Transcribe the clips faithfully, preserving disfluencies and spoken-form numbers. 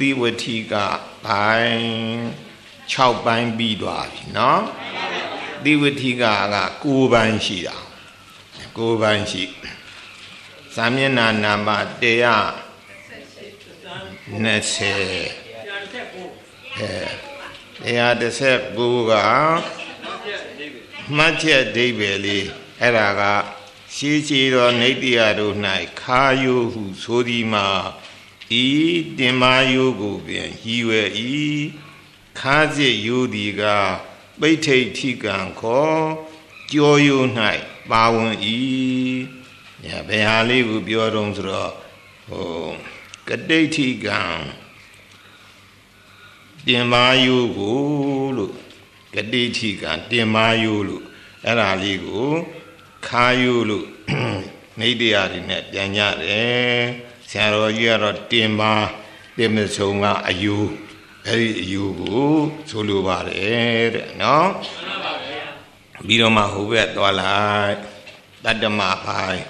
တိဝတိကပိုင်း၆ပိုင်းပြီးသွားပြီနော်တိဝတိကက၉ပိုင်းရှိတာ၉ပိုင်းရှိဇာမျက်နှာနံပါတ်တစ်ရာ၂၀အဲတရားတစ်ဆက်ကိုကမှတ်ချက်အဓိပ္ပာယ်လေးအဲ့ဒါကရှေးရှည်သောနေတ္တရာတို့၌ခါယုဟုဆိုသည်မှာဤတင်မာယုကိုပင်ရည်ဝဲဤခါစစ်ယုသည်ကပိဋိထိကံခောကြောယု၌ပါဝင်ဤညဘယ်ဟာလေးကိုပြောတော့ဆိုတော့ဟိုကတိဋ္ဌိကံတင်မာယုကိုလို့ကတိဋ္ဌိကံတင်မာယုလို့အဲ့ဒါလေးကိုခါယုလို့နေတ္တရာတွေနဲ့ပြန်ကြတယ်ဆရာတော်ကြီးကတော့တင်မာတင်မဆုံးကအယူအဲ့ဒီအယူကိုဆိုလိုပါတယ်တဲ့နော်ပြီးတော့မှဟိုဘက်သွားလိုက်တတ္တမပိုင်း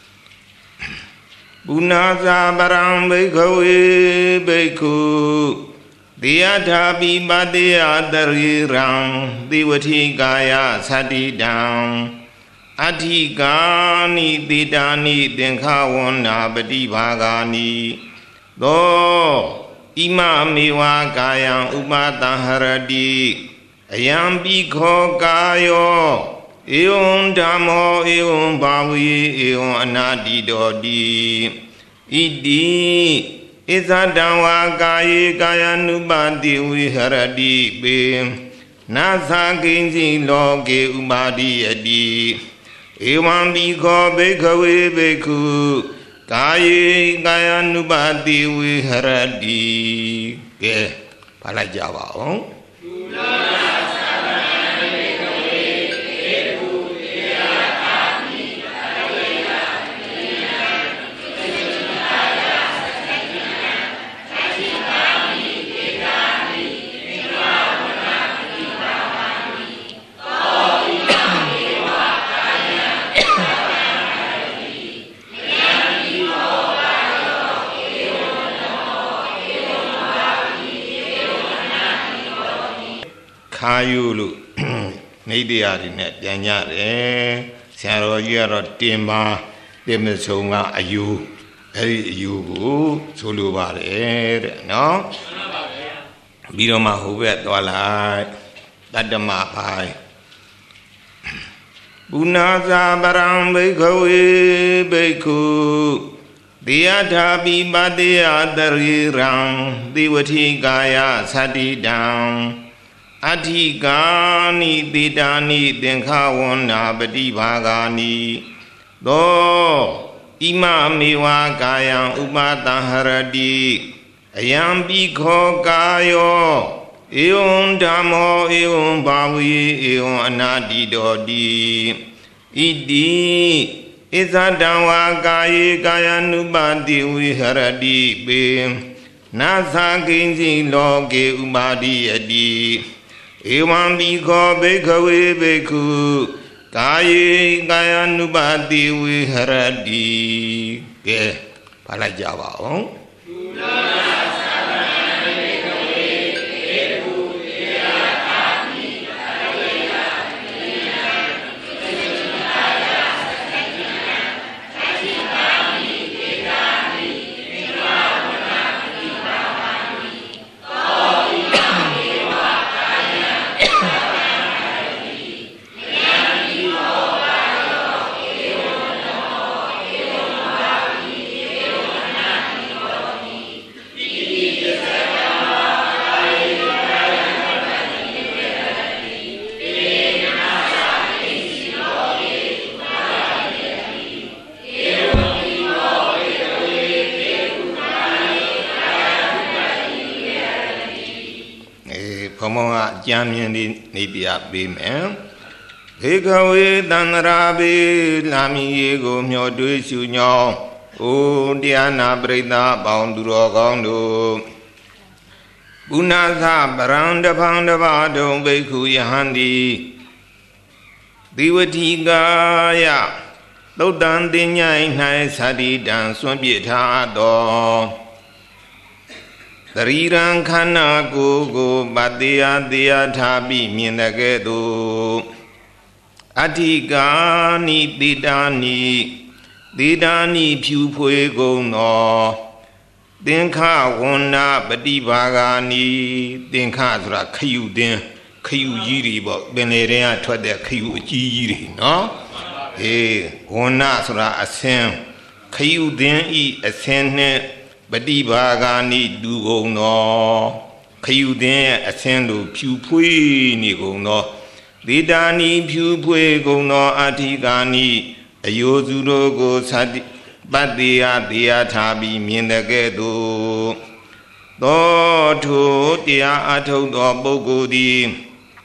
ပုဏ္ဏသာပရံဘိက္ခဝေဘိက္ခုတိယထာပိပတိယတရိရံတိဝတိကာယသတိတံအဋ္ဌိကာနိတိတာနိသင်္ခဝန္နာပฏิဘာဂာနိသောဣမမေဝကာယံဥပတဟရတိအယံပိခောကာယောဧဝံဓမ္မောဧဝံဘာဝေဧဝံအနာတိတောတိဣတိဣဇဒံဝါကာယေကာယ ानु ပါတိဝိဟရတိပေနာသကိဉ္စီလောကေဥပါတိယတိဧဝံပိခောဘိက္ခဝေဘိက္ခုကာယေကာယ ानु ပါတိဝိဟရတိကဲဖတ်လိုက်ကြပါဦးခါယုလို့နေတ္တရာတွေနဲ့ပြန်ကြတယ်ဆရာတော်ကြီးကတော့တင်ပါတင်မဆုံးကအယူအဲ့ဒီအယူကိုဆိုလိုပါတယ်တဲ့နော်ပြီးတော့မှဟိုဘက်သွားလိုက်တတ္တမပိုင်းပုဏ္ဏသာပရံဘိက္ခဝေဘိက္ခုတိယထာပိပတိယတရိရံတိဝတိကာယသတိတံအဋ္ဌိကာနိတိတာနိသင်္ခဝန္နာပฏิဘာဂာနိသောဣမမေဝကာယံဥပတဟရတိအယံပိခောကာယောဧဝံဓမ္မောဧဝံဘာဝေဧဝံအနာတိတောတိဣတိဣဇဒံဝါကာယေကာယ ानु ပါတိဝိဟရတိပေနာသကိဉ္စီလောကေဥပါတိယတိဧဝံပိခောဘိက္ခဝေဘိက္ခုကာယေကာယ ानु ပါတိဝိဟရတိကဲဖတ်လိုက်ကြပါဦးဘုံဘုံကအကြံမြင်ဒီနေတရားပေးမယ်ဘေကဝေတန္တရာဘေလာမီရေကိုမျှော်တွေးရှုညောင်းအိုတရားနာပရိသတ်ပေါင်းသူတော်ကောင်းတို့ပုဏ္ဏသပရံတဖန်တပါတုံဘိက္ခုယဟန္တိတိဝတိကာယသုတ်တံတင်ញိုင်၌သတိတံစွန့်ပြစ်ထားသော Tariran khana go go badeya deya thabi miendake do Athigani didani didani phu phwe gong no Dinkha wonna patibagani Dinkha sura khayu din khayu ji ri po pin le tin ka thwat de khayu a ji ji ri no eh wonna sura asin khayu din I asin ne Patibagani du gong no Khayu din asin lo phu phwe ni gong no Didani phu phwe gong no Athigani ayosu ro ko sati Padeya deya thabi miendake do Do tho tia athuk do puggol di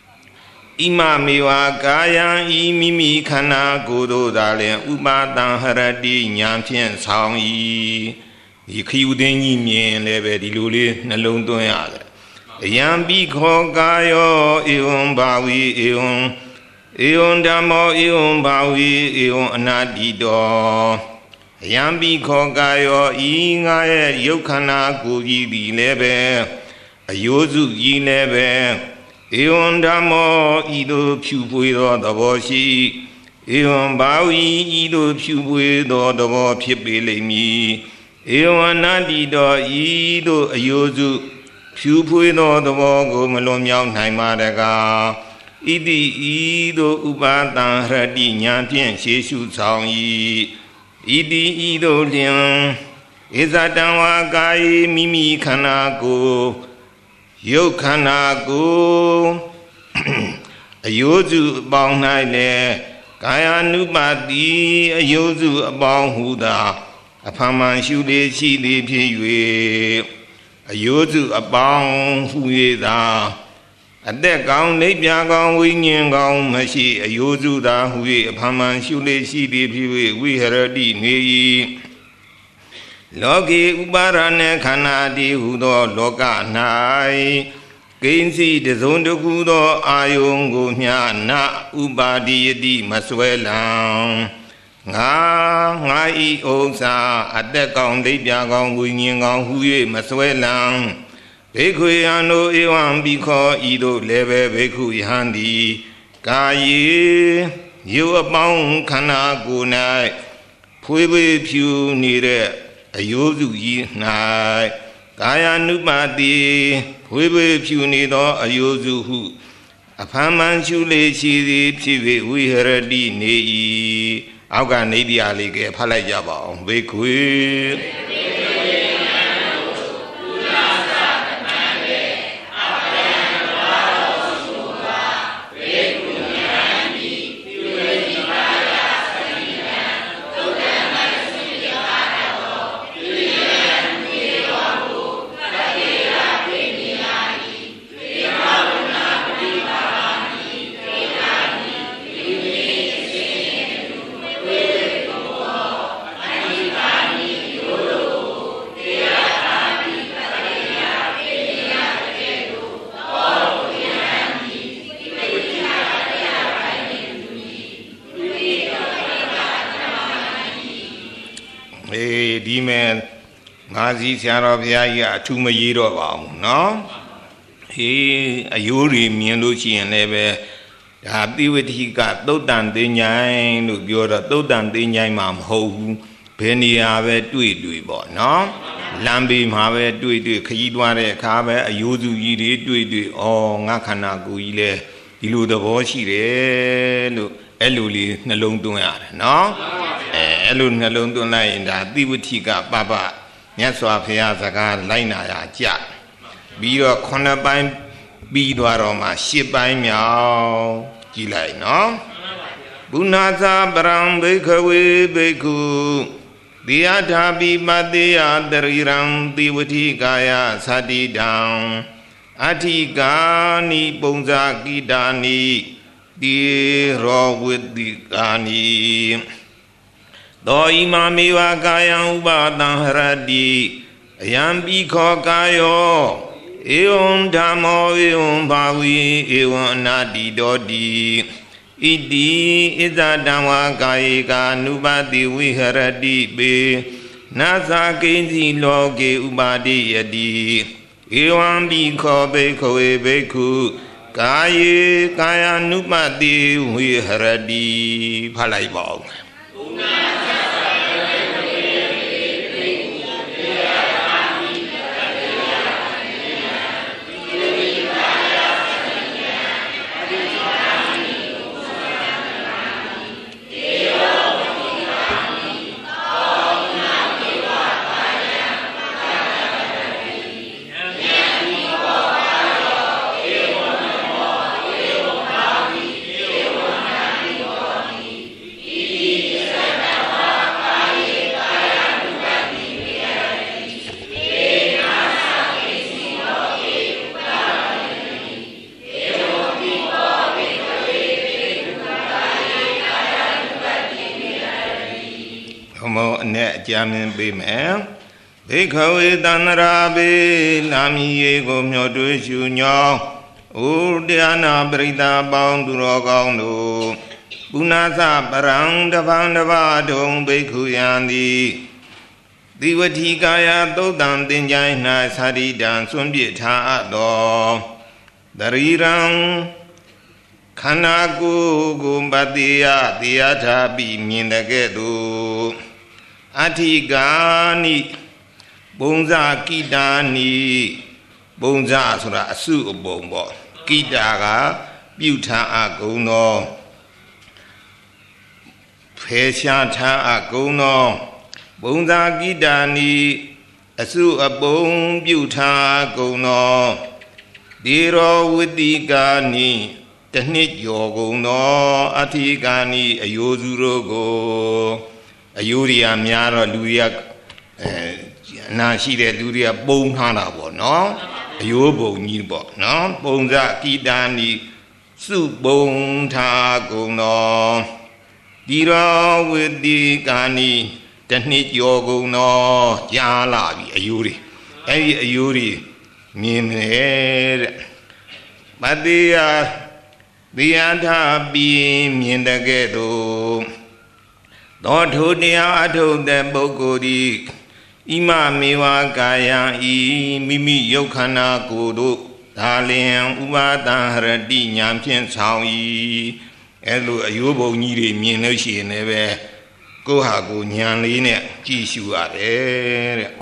Ima mewa kayan I mimi khana ko do da lin Upatan harati nyan phien saung yi Di khayu din ji mien le be di lo le nalong twin yare Ayan bikho kayo eon bawi eon Eon dhammo eon bawi eon anati do Ayan bikho kayo I nga ye yukkhana ko ji di le be Ayosu ji le be Eon dhammo ido phu phwe do thabo shi Eon bawi ido phu phwe do thabo phit pe lai mi Eon anati do ido ayosu phu phwe do thabo ko malon myauk nai ma de ka Iti ido upatan harati nyan phien shie shu saung yi Iti ido lin Isatan wa kaye mimi khana ko Yuk khana ko Ayosu apaung nai le Kayanupati ayosu apaung hu da Aphaman shu le shi le phit yue Ayosu apaung hu ye da Atet kaung nei pya kaung wai nyin kaung ma shi ayosu da hu ye aphaman shu le shi le phit yue viharati nwe yi Loke uparane khana ti hu do loka nai Kainsi tezon taku do ayong ko mya na upadiyati ma sway lang Nga nga I ousa atet kaung nei pya kaung wai nyin kaung hu ye ma sway lang Bhikkhu yano ewan bhikkho ido lebe bhikkhu yandi Kaye yu apaung khana ko nai Phwe phwe phu ni de ayosu yi nai Kayanupati phwe phwe phu ni do ayosu hu Aphaman shu le shi le phit yue viharati ne yi Auk ka nei tiya le ke phat lai ja pa aung Bhikkhu Di men Ngaziဆရာတော်ဘုရားကြီးကအထူးမရေးတော့ပါဘူးเนาะဟေးအယိုးတွေမြင်လို့ရှိရင်လည်းပဲဒါတိဝတိကသုတ်တန်သိဉ္ဇိုင်းလို့ပြောတော့သုတ်တန်သိဉ္ဇိုင်းမှာမဟုတ်ဘူးဘယ်နေရာပဲတွေ့တွေ့ပေါ့เนาะလမ်းဘေးမှာပဲတွေ့တွေ့ခရီးသွားတဲ့အခါပဲအယိုးစုကြီးတွေတွေ့တွေ့ဩငါခန္ဓာကိုယ်ကြီးလဲဒီလိုသဘောရှိတယ်လို့အဲ့လိုလေးနှလုံးသွင်းရတယ်เนาะအဲအဲ့လိုနှလုံးသွင်းလိုက်ရင်ဒါတိဝတိကပပမြတ်စွာဘုရားစကားလိုက်နာရကြပြီးတော့ခုနှစ်ပိုင်းပြီးသွားတော့မှရှစ်ပိုင်းမြောက်ကြည့်လိုက်နော်ဘုနာသာပရံဘိခဝေဘိက္ခုတိယထာပိပတေယတရိရံတိဝတိကာယသတိတံအဋ္ဌိကာနိပုံဇာကိတာနိတိရောဝိတိကာနိသောဣမမေဝကာယံဥပါတံဟရတိအယံပိခောကာယောဧဝံဓမ္မောဧဝံဘာဝီဧဝံအနာတိတောတိဣတိဣဇဓမ္မကာယေကာနုပတိဝိဟရတိပေနာသကိဉ္စီလောကေဥပါတိယတိ Ewan biko beko e beku Kaye kaya nupati hui haradi Palai bong Jamin Bime Bikawe Danarabe Nami Ego Myodu Junyo Udiana Brida Boundurogando Bunasa Parang Davandava Dong Bikuyandi Divatikaya Dodan Dinjaina Sadidan Sundita Ado Darirang Kanaku Gumbadia Diata Bi Mindagedu Atigani Bonza Kidani Bonza Sura Su Bombo Kidaga Buta Agono Peshata Agono Bonza Kidani Asu Abon Buta Gono Diro Widigani Tanit Yogono Atigani Ayozurogo Ayuria Miara Luria Nashi de Luria Bone Hana, no? Ayobo Nibo, no? Bonza Kidani Soup Bone Tago, no? Dira with the Gani, Tanit Yogo, no? Yala, Ayuri. Ay Ayuri, Mim, but they are the Anta beam in the ghetto. Don't hold the art of the Bogodi Ima Miwa Gaya E Mimi Yokana Godo Dalian Ubata Haradi Yampian Sawi Elo Ayobo Niri Minoshi Neve Gohago Nyanline Jishu Ade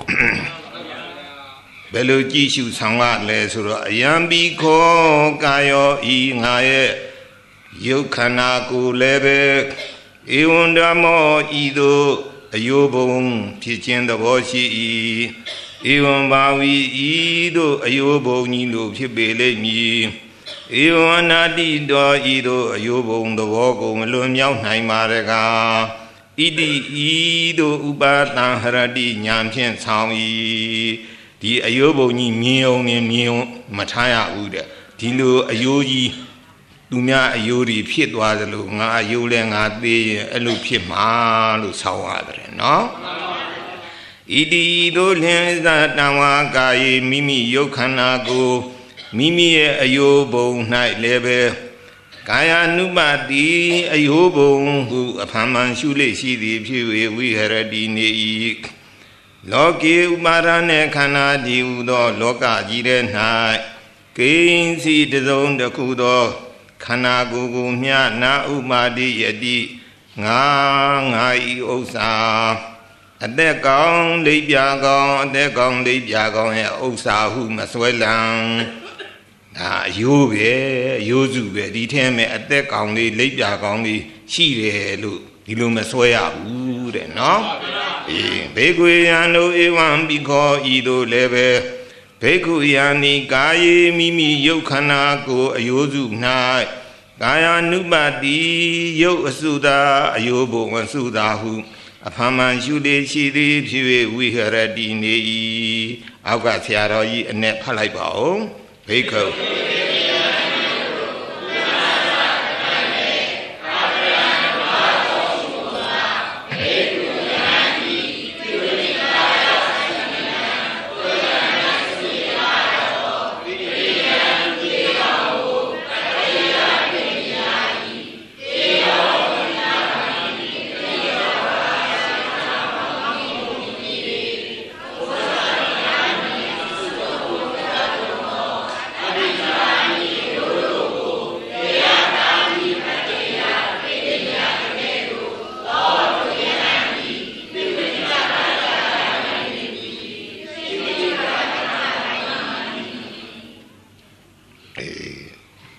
Belo Jishu Sangwa Lesura Yambi Ko Gayo E Naye Yokana Go Lebe Ewandamo Ido Ayobong Pitchin the Boshi Ewan Bawi Ido Ayobo Nilo Pibele Mi Ewanadi Do Ido Ayobong the Wogo Malum Yao Naimarega Idi Ido Ubatan Haradi Yampian Sawi the Ayobo Ni Mio Ni Mio Mataya Uda Tilo Ayoji Dumia Ayuri Pit was a look, Ayulang at the Elupima, Lusawadre, no? Idi do that Nawagai, Mimi Yokanago, Mimi Ayobo, Night Lebe, Gaya Nubadi, Ayobo, who upon Shule see the pew we had a dine. Loki Umarane Kanadi Udo, Loka Jiden High, Gain see the zone the Kudo. Kana gugu mya na umadi yadi nga ngai osa ate kaung li pya kaung ate kaung li pya kaung ye osa hu ma swai lang da ayo be ayo zu be di the me ate kaung li li pya kaung li shi de lo di lo ma swai ya bu de no e be kwe yan lo ewan biko ido le be Beku yani gaye mimi yokana go ayozu nai Gaya nubadi yo asuda ayobo wasuda hu Apaman shule shiri piwe wiharadi nei Auga tiaro yi ane palai bao Beku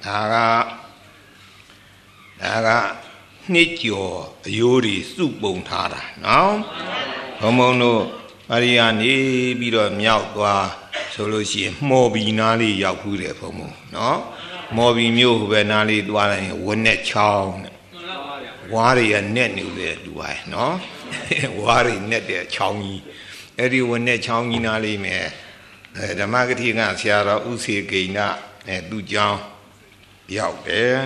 다가 다가 니죠 요리 쑥봉타라 너 어머노 아리아니 비로 미역과 솔로시 모비나리 약후래 보모 너 모비묘 후배나리 도와라니 원내 차옹 와리야 넷뉴래 두와이 너 와리 넷의 차옹이 에리 원내 차옹이 나리메ဓမ္မဂတိကဆရာတော်ဥစေကိဏနဲ့သူကြောင့်ရောက်တယ်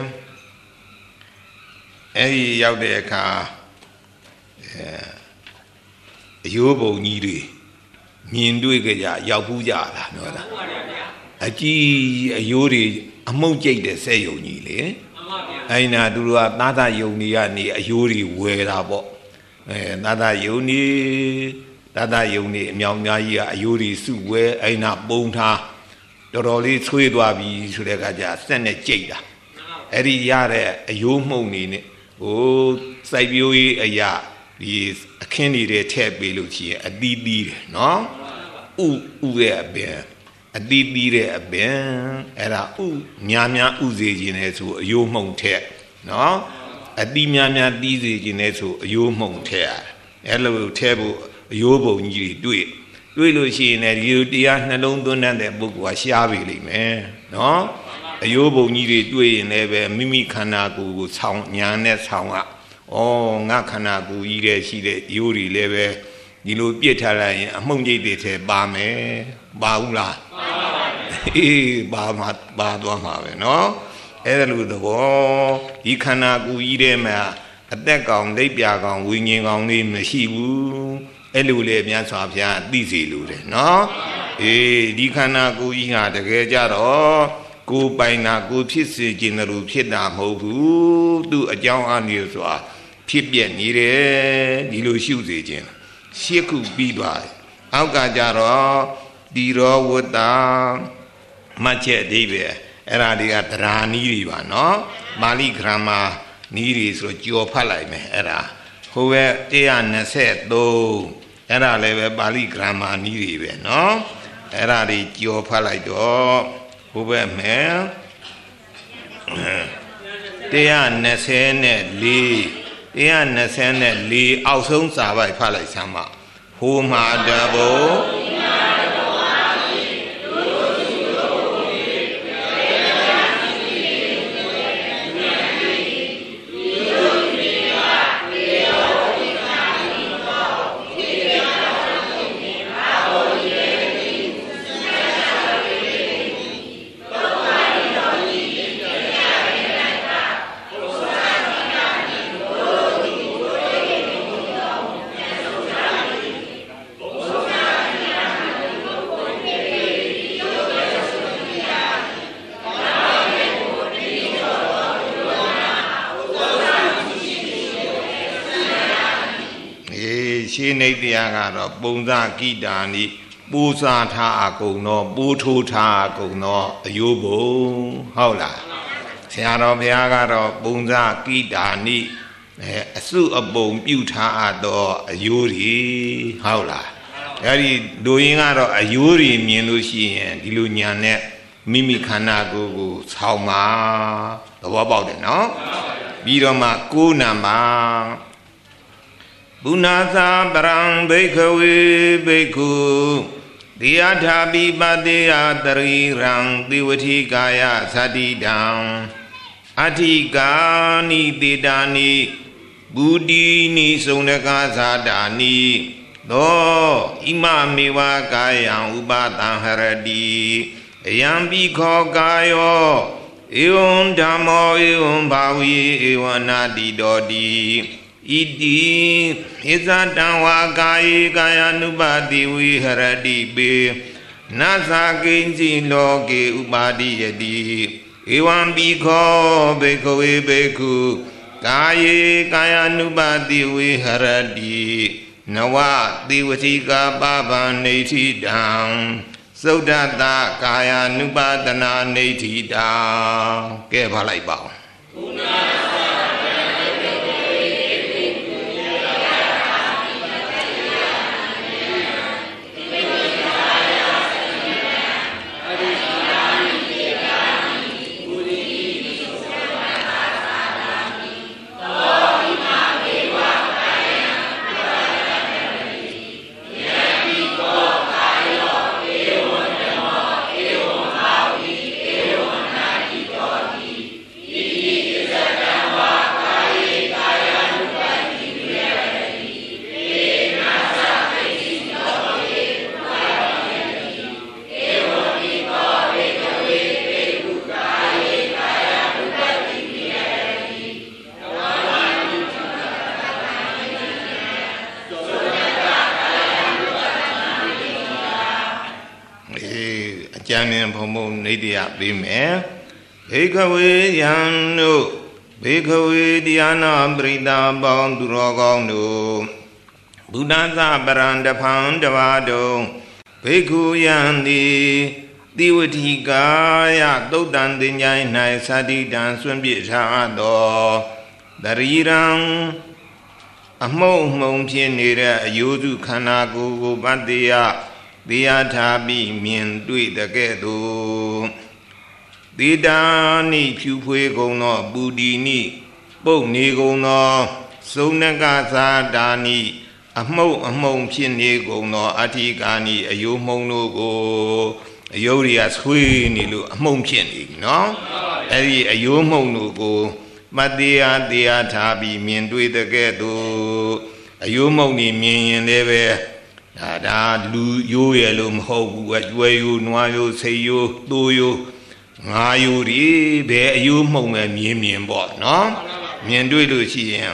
အဲဒီရောက်တဲ့အခါအဲအယိုးပုံကြီးတွေမြင်တွေ့ကြရောက်ဖူးကြတာပြောတာအကြီးအယိုးတွေအမှုန့်ကျိတ်တဲ့စက်ယုံကြီးလေအဲဒီနာသူတို့ကသာသယုံတွေကနေအယိုးတွေဝယ်တာပေါ့အဲသာသယုံတွေသာသယုံတွေအမြောင်များကြီးကအယိုးတွေစုဝဲအဲဒီနာပုံထားတော်တော်လေးဆွေးသွားပြီဆိုတဲ့အခါကျစက်နဲ့ကြိတ်တာအဲ့ဒီရတဲ့အယိုးမှုန့်နေနဲ့ဟိုစိုက်ပျိုးရေးအရာဒီအခင်းတွေထည့်ပေးလို့ရှိရင်အသီးသီးတယ်နော်ဥဥရဲ့အပင်အသီးသီးတဲ့အပင်အဲ့ဒါဥများများဥစေခြင်းနဲ့ဆိုအယိုးမှုန့်ထည့်နော်အသီးများများသီးစေခြင်းနဲ့ဆိုအယိုးမှုန့်ထည့်ရတယ်အဲ့လိုထည့်ဖို့အယိုးပုံကြီးတွေတွေ့တွေ့လို့ရှိရင်လည်းဒီတရားနှလုံးသွင်းတဲ့ပုဂ္ဂိုလ်ကရှားပြီလိမ့်မယ်နော်အယိုးပုံကြီးတွေတွေ့ရင်လည်းပဲမိမိခန္ဓာကိုယ်ကိုဆောင်းညာနဲ့ဆောင်းကဩငါခန္ဓာကိုယ်ကြီးတဲ့ရှိတဲ့အယိုးတွေလည်းပဲဒီလိုပြစ်ထားလိုက်ရင်အမှုန့်ကြီးတွေထဲပါမယ်ပါဘူးလားပါပါအေးပါမှာပါသွားမှာပဲနော်အဲ့ဒါလိုသဘောဒီခန္ဓာကိုယ်ကြီးထဲမှာအသက်ကောင်ဒိတ်ပြကောင်ဝိညာဉ်ကောင်လေးမရှိဘူးအဲ့လိုလေမြတ်စွာဘုရားသိစေလိုတယ်နော်အေးဒီခန္ဓာကိုယ်ကြီးဟာတကယ်ကြတော့ကိုယ်ပိုင်တာကိုယ်ဖြစ်စေခြင်းလို့ဖြစ်တာမဟုတ်ဘူးသူအကြောင်းအနည်းဆိုတာဖြစ်ပြနေတယ်ဒီလိုရှုစေခြင်းရှစ်ခုပြီးသွားတယ်အောက်ကကြတော့ဒီရောဝတ္တမှတ်ချက်အဓိပ္ပာယ်အဲ့ဒါတွေကသရာနီးတွေပါနော်ပါဠိဂရမ္မာနီးတွေဆိုကြော်ဖတ်လိုက်မယ်အဲ့ဒါဟိုဘက်one twenty-threeအဲ့ဒါလည်းပဲပါဠိဂရမ္မာနီးတွေပဲနော်အဲ့ဒါတွေကြော်ဖတ်လိုက်တော့ဟိုဘက်မယ်one twenty-four one twenty-fourအောက်ဆုံးစာပိုက်ဖတ်လိုက်စမ်းပါဟိုမှာတဘောရှင်းနေတရားကတော့ပုံစကိတာနိပိုးစားထားအကုန်တော့ပိုးထိုးထားအကုန်တော့အယိုးပုံဟုတ်လားဆရာတော်ဘုရားကတော့ပုံစကိတာနိအဲအစုအပုံပြုထားအပ်တော့အယိုးတွေဟုတ်လားအဲဒီလူရင်းကတော့အယိုးတွေမြင်လို့ရှိရင်ဒီလိုညာနဲ့မိမိခန္ဓာကိုယ်ကိုဆောင်းပါသဘောပေါက်တယ်နော်ပြီးတော့မှကိုးနံပါတ်ပုဏ္ဏသာပရံဘိက္ခဝေဘိက္ခုတိယထာပိပတေယတရိရံသေဝတိကာယသတိတံအဋ္ဌိကာနိတေတာနိဘူတိနိစုံနကဇာတာနိသောဣမမေဝကာယံဥပတံဟရတိအယံပိခောကာယောဧဝံဓမ္မောဧဝံဘာဝေဧဝနာတိတောတိဣတိဣဇတံဝါကာယေကာယ ानु ပါတိဝိဟရတိပေနသကိဉ္စီလောကေဥပါတိယတိဧဝံပိခောဘိက္ခဝေဘိက္ခုကာယေကာယ ानु ပါတိဝိဟရတိနဝတိဝတိကာပပံနေတိတံသုဒ္ဓတကာယ ानु ပါဒနာနေတိတံကဲပါလိုက်ပါဦး Yamin Pomo Nidia Bime Bhikkhave Yanu Bhikkhave Dhyana Brita Banduraganu Buddhasa Baranda Pandavado Bhikkhu Yandi Divatikaya Dodan Dinyai Nai Sadidan Swambi Chado Darirang Amo Mom Pienera Yodu Kanago Badia Diatabi Min Dui the Gedo Didani Pupue Gono Budini Bo Nigono Sonagasa Dani Amo Among Piene Gono Atigani Ayomono Go Ayoria Swinilu Among Piene no Eri Ayomono Go Madia Diatabi Min Dui the Gedo Ayomoni Min Leve Ada lu yo yelum ho wat wayu nwayo seyo doyo ngayo ri be ayu mong me myin myin po no myin twi lo chi yin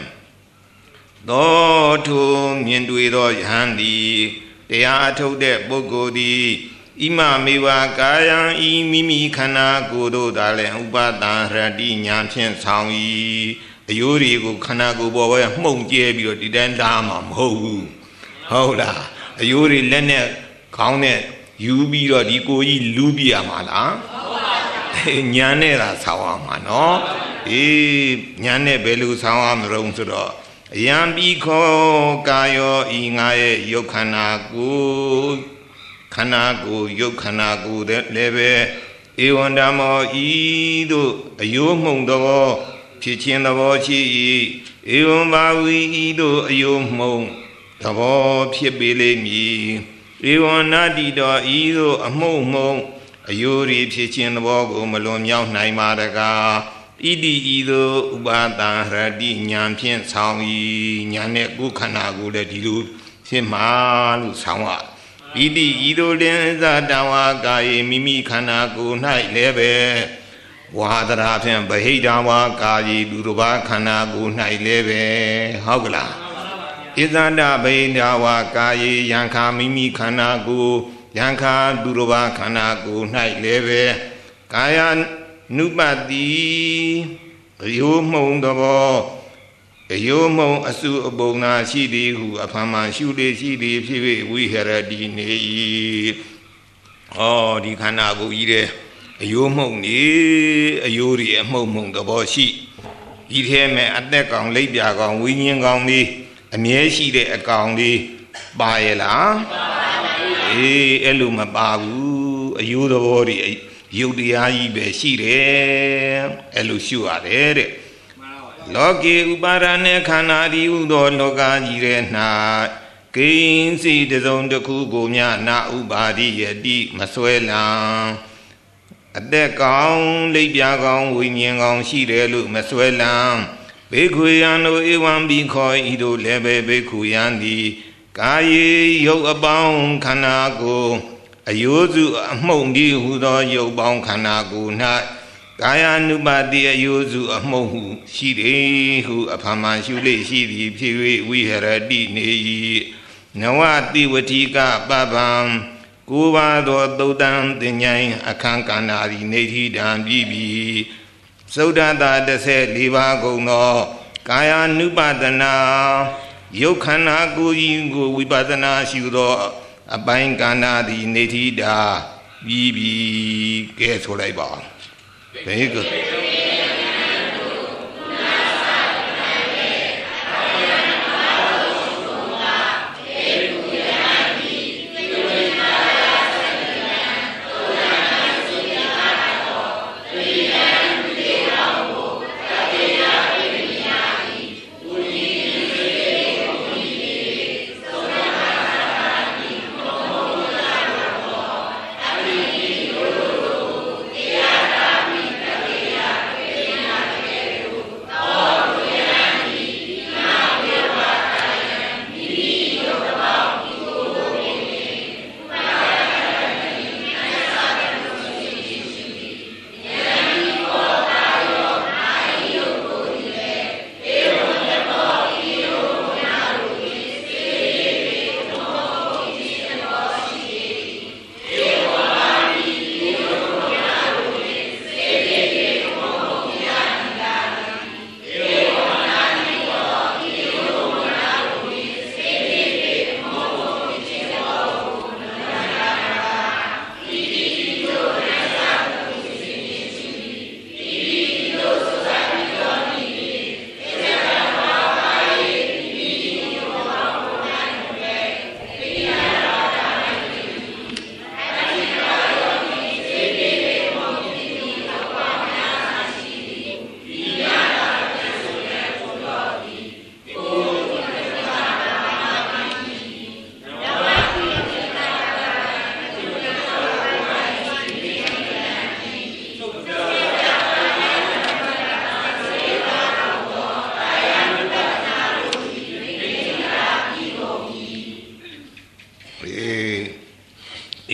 do thu myin twi do yan di taya a thuk de puggol di ima mewa kayan I mimi khana ko do da le upadan rati nyan phyin saung yi ayu ri ko khana ko bo ba mong je pi do di dan la ma mho buဟုတ်လားအယိုးတွေလက်နဲ့ခေါင်းနဲ့ယူပြီးတော့ဒီကိုကြီးလူးပြရမှာလားညာနဲ့သာဆောင်းရမှာနော်အေးညာနဲ့ဘယ်လိုဆောင်းရမလို့ဆိုတော့အယံပြီးခောကာယောဤငါရဲ့ယုတ်ခန္ဓာကိုခန္ဓာကိုယုတ်ခန္ဓာကိုလည်းပဲဧဝံဓမ္မောဤတို့အယိုးမှုန်သောဖြစ်ခြင်းသဘောရှိ၏ဧဝံဘာဝီဤတို့အယိုးမှုန်သဘောဖြစ်ပေလိမ့်မည်ဧဝံနာတိတော်ဤသို့အမှုံမှုံအယိုးရီဖြစ်ခြင်းသဘောကိုမလွန်မြောက်နိုင်ပါတကားဣတိဤသို့ဥပါဒံရတိဉာဏ်ဖြင့်ဆောင်၏ဉာဏ်နဲ့ကိုယ်ခန္ဓာကိုလည်းဒီလိုဖြစ်မှာလို့ဆောင်ရဣတိဤသို့လင်းဇာတဝါကာယေမိမိခန္ဓာကိုယ်၌လည်းပဲဝါဒရာဖြင့်ဗဟိတဝါကာယေသူတစ်ပါးခန္ဓာကိုယ်၌လည်းပဲဟုတ်ကလားဣဇန္တဗိဒဝါကာယေယံခာမိမိခန္ဓာကိုယ်ယံခာသူတစ်ပါးခန္ဓာကိုယ်၌လည်းပဲကာယ နုပတိအယိုးမှုံတော်အယိုးမှုံအစုအပုံနာရှိသည်ဟုအဖန်မှန်ရှုလေရှိသည်ဖြစ်၍ဝိဟရတိနေ၏ဩဒီခန္ဓာကိုယ်ကြီးတဲ့အယိုးမှုံနေအယိုးရီအမှုံမှုံတော်ရှိဒီထဲမှာအသက်ကောင်လိပ်ပြကောင်ဝိညာဉ်ကောင်လေးအမြဲရှိတဲ့အကောင်လေးပါရဲ့လားအေးအဲ့လိုမပါဘူးအယိုးတော်တွေယုတ်တရားကြီးပဲရှိတယ်အဲ့လိုရှုရတယ်တဲ့လောကေဥပါဒณะခန္ဓာဒီဥသောလောကကြီးရဲ့၌ကိဉ္စီတစုံတစ်ခုကိုမြနာဥပါဒိယတိမဆွဲလံအသက်ကောင်းလိပ်ပြကောင်းဝိညာဉ်ကောင်းရှိတယ်လို့မဆွဲလံဘေခွေယံတို့ဧဝံဘိခောဤတို့လည်းပဲဘေခွယံသည်ကာယေယုတ်အပေါင်းခန္ဓာကိုအယိုးစုအမှုန်ဒီဟူသောယုတ်ပေါင်းခန္ဓာကို၌ကာယ ानु ပါတိအယိုးစုအမှုန်ဟုရှိသည်ဟုအဖန်မှန်ရှုလေရှိသည်ဖြစ်၍ဝိဟရတိနေ၏နဝတိဝတိကပပံကိုးပါးသောသုတ်တံတင်ញိုင်းအခန်းကန္နာရီနေတိတံပြီးပြီသုဒ္ဓတာ၁၄ပါးကုန်သောကာယ ानु ပါဒနာယုတ်ခန္ဓာကိုယ်ကြီးကိုဝိပဿနာရှုသောအပိုင်းကန္နာဒီနေတိတာပြီးပြီကဲဆိုလိုက်ပါဘယ်က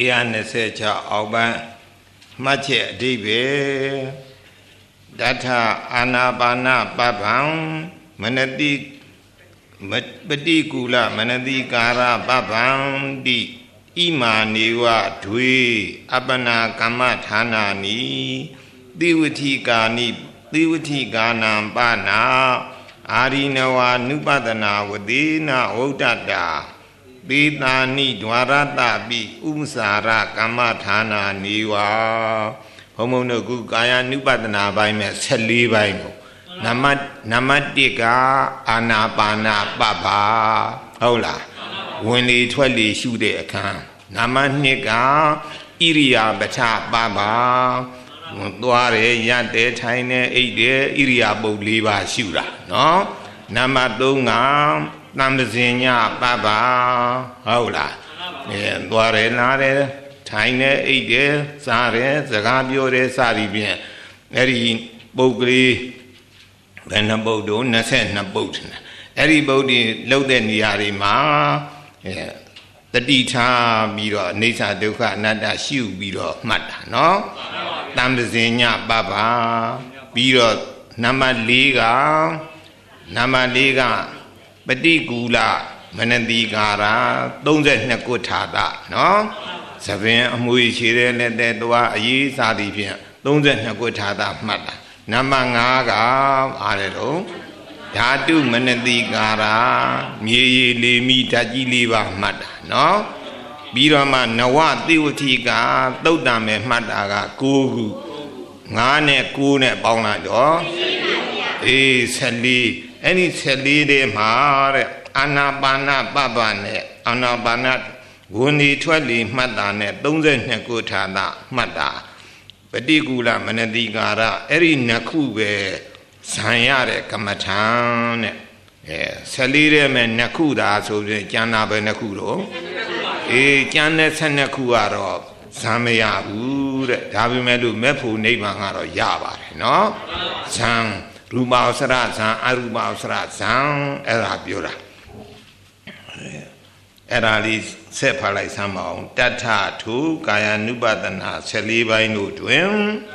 နှစ်ဆယ်ခြောက်အောက်ပန်းမှတ်ချက်အဓိပ္ပာယ်ဒဋ္ဌအာနာပါနပပ္ပံမနတိပတိကူလမနတိကာရပပ္ပံတိဣမာနေဝဒွေအပ္ပနာကမ္မဌာနာနိသီဝတိကာနိသီဝတိကာနံပနာအာရိနဝနုပဒနာဝတိနာဝုဒ္ဒတာသေတာနိဒွါရတပိဥမ္စာရကမ္မဌာနာနိဝါဘုံဘုံတို့ကုကာယ ानु ပဒနာပိုင်းမဲ့ဆယ်လေးပိုင်းကိုနမနမတိကအာနာပါနာပပ္ပါဟုတ်လားဝင်လေထွက်လေရှုတဲ့အခါနမနှစ်ကဣရိယာပဋ္ဌပပ္ပါသွားတယ်ရက်တယ်ထိုင်တယ်အိပ်တယ်ဣရိယာပုတ်၄ပါးရှုတာနော်နမသုံးကတမ္ပဇင်ညပပ္ပါဟုတ်လားအဲသွားတယ်လာတယ်ထိုင်တယ်အိပ်တယ်စားတယ်စကားပြောတယ်စသည်ဖြင့်အဲ့ဒီပုတ်ကလေးဘယ်နှပုတ်တို့နှစ်ဆယ်နှစ်ပုတ်အဲ့ဒီပုတ်ဒီလှုပ်တဲ့နေရာတွေမှာအဲတတိထားပြီးတော့အိဋ္ဌဒုက္ခအနတ္တရှုပြီးတော့မှတ်တာနော်တမ္ပဇင်ညပပ္ပါပြီးတော့နံပါတ်၄ကနံပါတ်၄ကပฏิကူလမနတိကာရသုံးဆယ်နှစ်ခုထာတာနော်သဘင်အမွေခြေတဲ့လက်တဲ့သွားအရေးစားသည်ဖြင့်သုံးဆယ်နှစ်ခုထာတာမှတ်တာနံပါတ်၅ကအားရတော့ဓာတုမနတိကာရမြေရည်လေမိဓာတ်ကြီးလေးပါမှတ်တာနော်ပြီးတော့မှနဝတိဝတိကသုတ်တံမဲ့မှတ်တာက၉ခု၅နဲ့၉နဲ့ပေါင်းလိုက်တော့အေးဆယ်လေးအဲ့ဒီဆယ်လေးထဲမှာတဲ့အာနာပါနပပ္ပနဲ့အာနာပါနဝင်လေထွက်လေမှတ်တာနဲ့သုံးဆယ်နှစ်ခုထာတာမှတ်တာပฏิကူလမနတိကာရအဲ့ဒီနှစ်ခုပဲဇံရတဲ့ကမ္မထံတဲ့အဲဆယ်လေးထဲမှာနှစ်ခုသာဆိုရင်ကျန်တာပဲနှစ်ခုတော့အေးကျန်တဲ့ဆယ်နှစ်ခုကတော့ဇံမရဘူးတဲ့ဒါပေမဲ့လို့မဲ့ဖို့နိဗ္ဗာန်ကတော့ရပါတယ်နော်ဇံရူပဩစရဇံအရူပဩစရဇံအဲ့ဒါပြောတာအဲ့ဒါလေးဆက်ဖတ်လိုက်စမ်းပါအောင်တထထုကာယ ानु ပဒနာဆယ်လေးပိုင်းတို့တွင်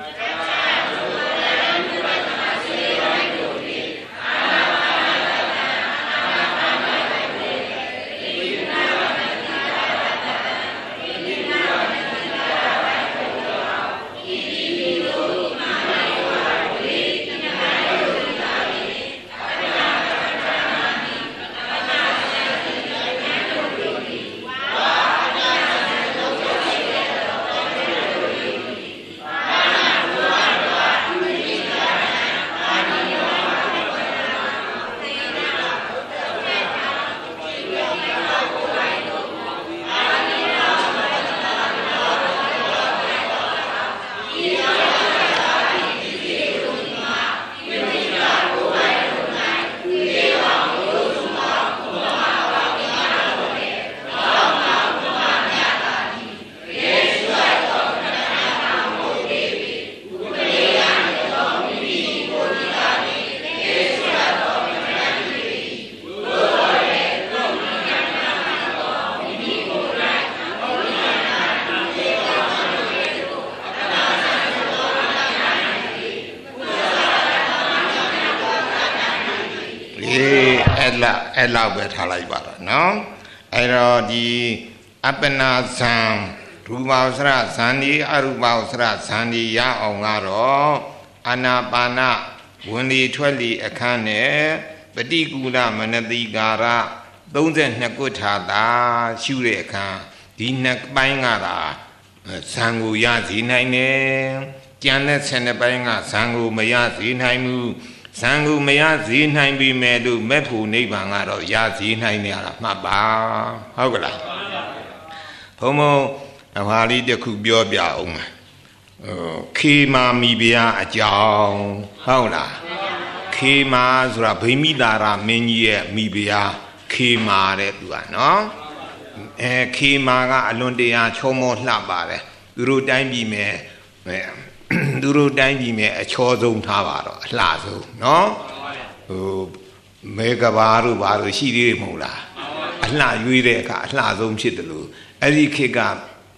အဲ့လောက်ပဲထားလိုက်ပါတော့နော်အဲ့တော့ဒီအပ္ပနာဇံရူပဩစရဇံဒီအရူပဩစရဇံဒီရအောင်ကတော့အာနာပါနဝင်လေထွက်လေအခန်းနဲ့ပฏิကူလမနတိကာရသုံးဆယ်နှစ်ခုထာတာရှုတဲ့အခန်းဒီနှစ်ပိုင်းကသာဇံကိုရစီနိုင်တယ်ကျန်တဲ့ဆယ်နှစ်ပိုင်းကဇံကိုမရစီနိုင်ဘူးဇံကိုမရစီနိုင်ပြီမဲ့လို့မဲ့ဖို့နိဗ္ဗာန်ကတော့ရစီနိုင်နေရတာမှတ်ပါဟုတ်ကလားဘုံဘုံအဟာလေးတစ်ခုပြောပြအောင်ဟိုခေမာမိဖုရားအကြောင်းဟုတ်လားခေမာဆိုတာဗိမိတာရမင်းကြီးရဲ့မိဖုရားခေမာတဲ့သူကနော်အဲခေမာကအလွန်တရာချောမောလှပါတယ်သူတို့တိုင်းပြည်မဲ့သူတို့တိုင်းပြည်မဲ့အချောဆုံးထားပါတော့အလှဆုံးနော်ဟိုမေကဘာတို့ဘာလို့ရှိသေးတယ်မဟုတ်လားအလှရွေးတဲ့အခါအလှဆုံးဖြစ်တယ်လို့အဲ့ဒီခေတ်က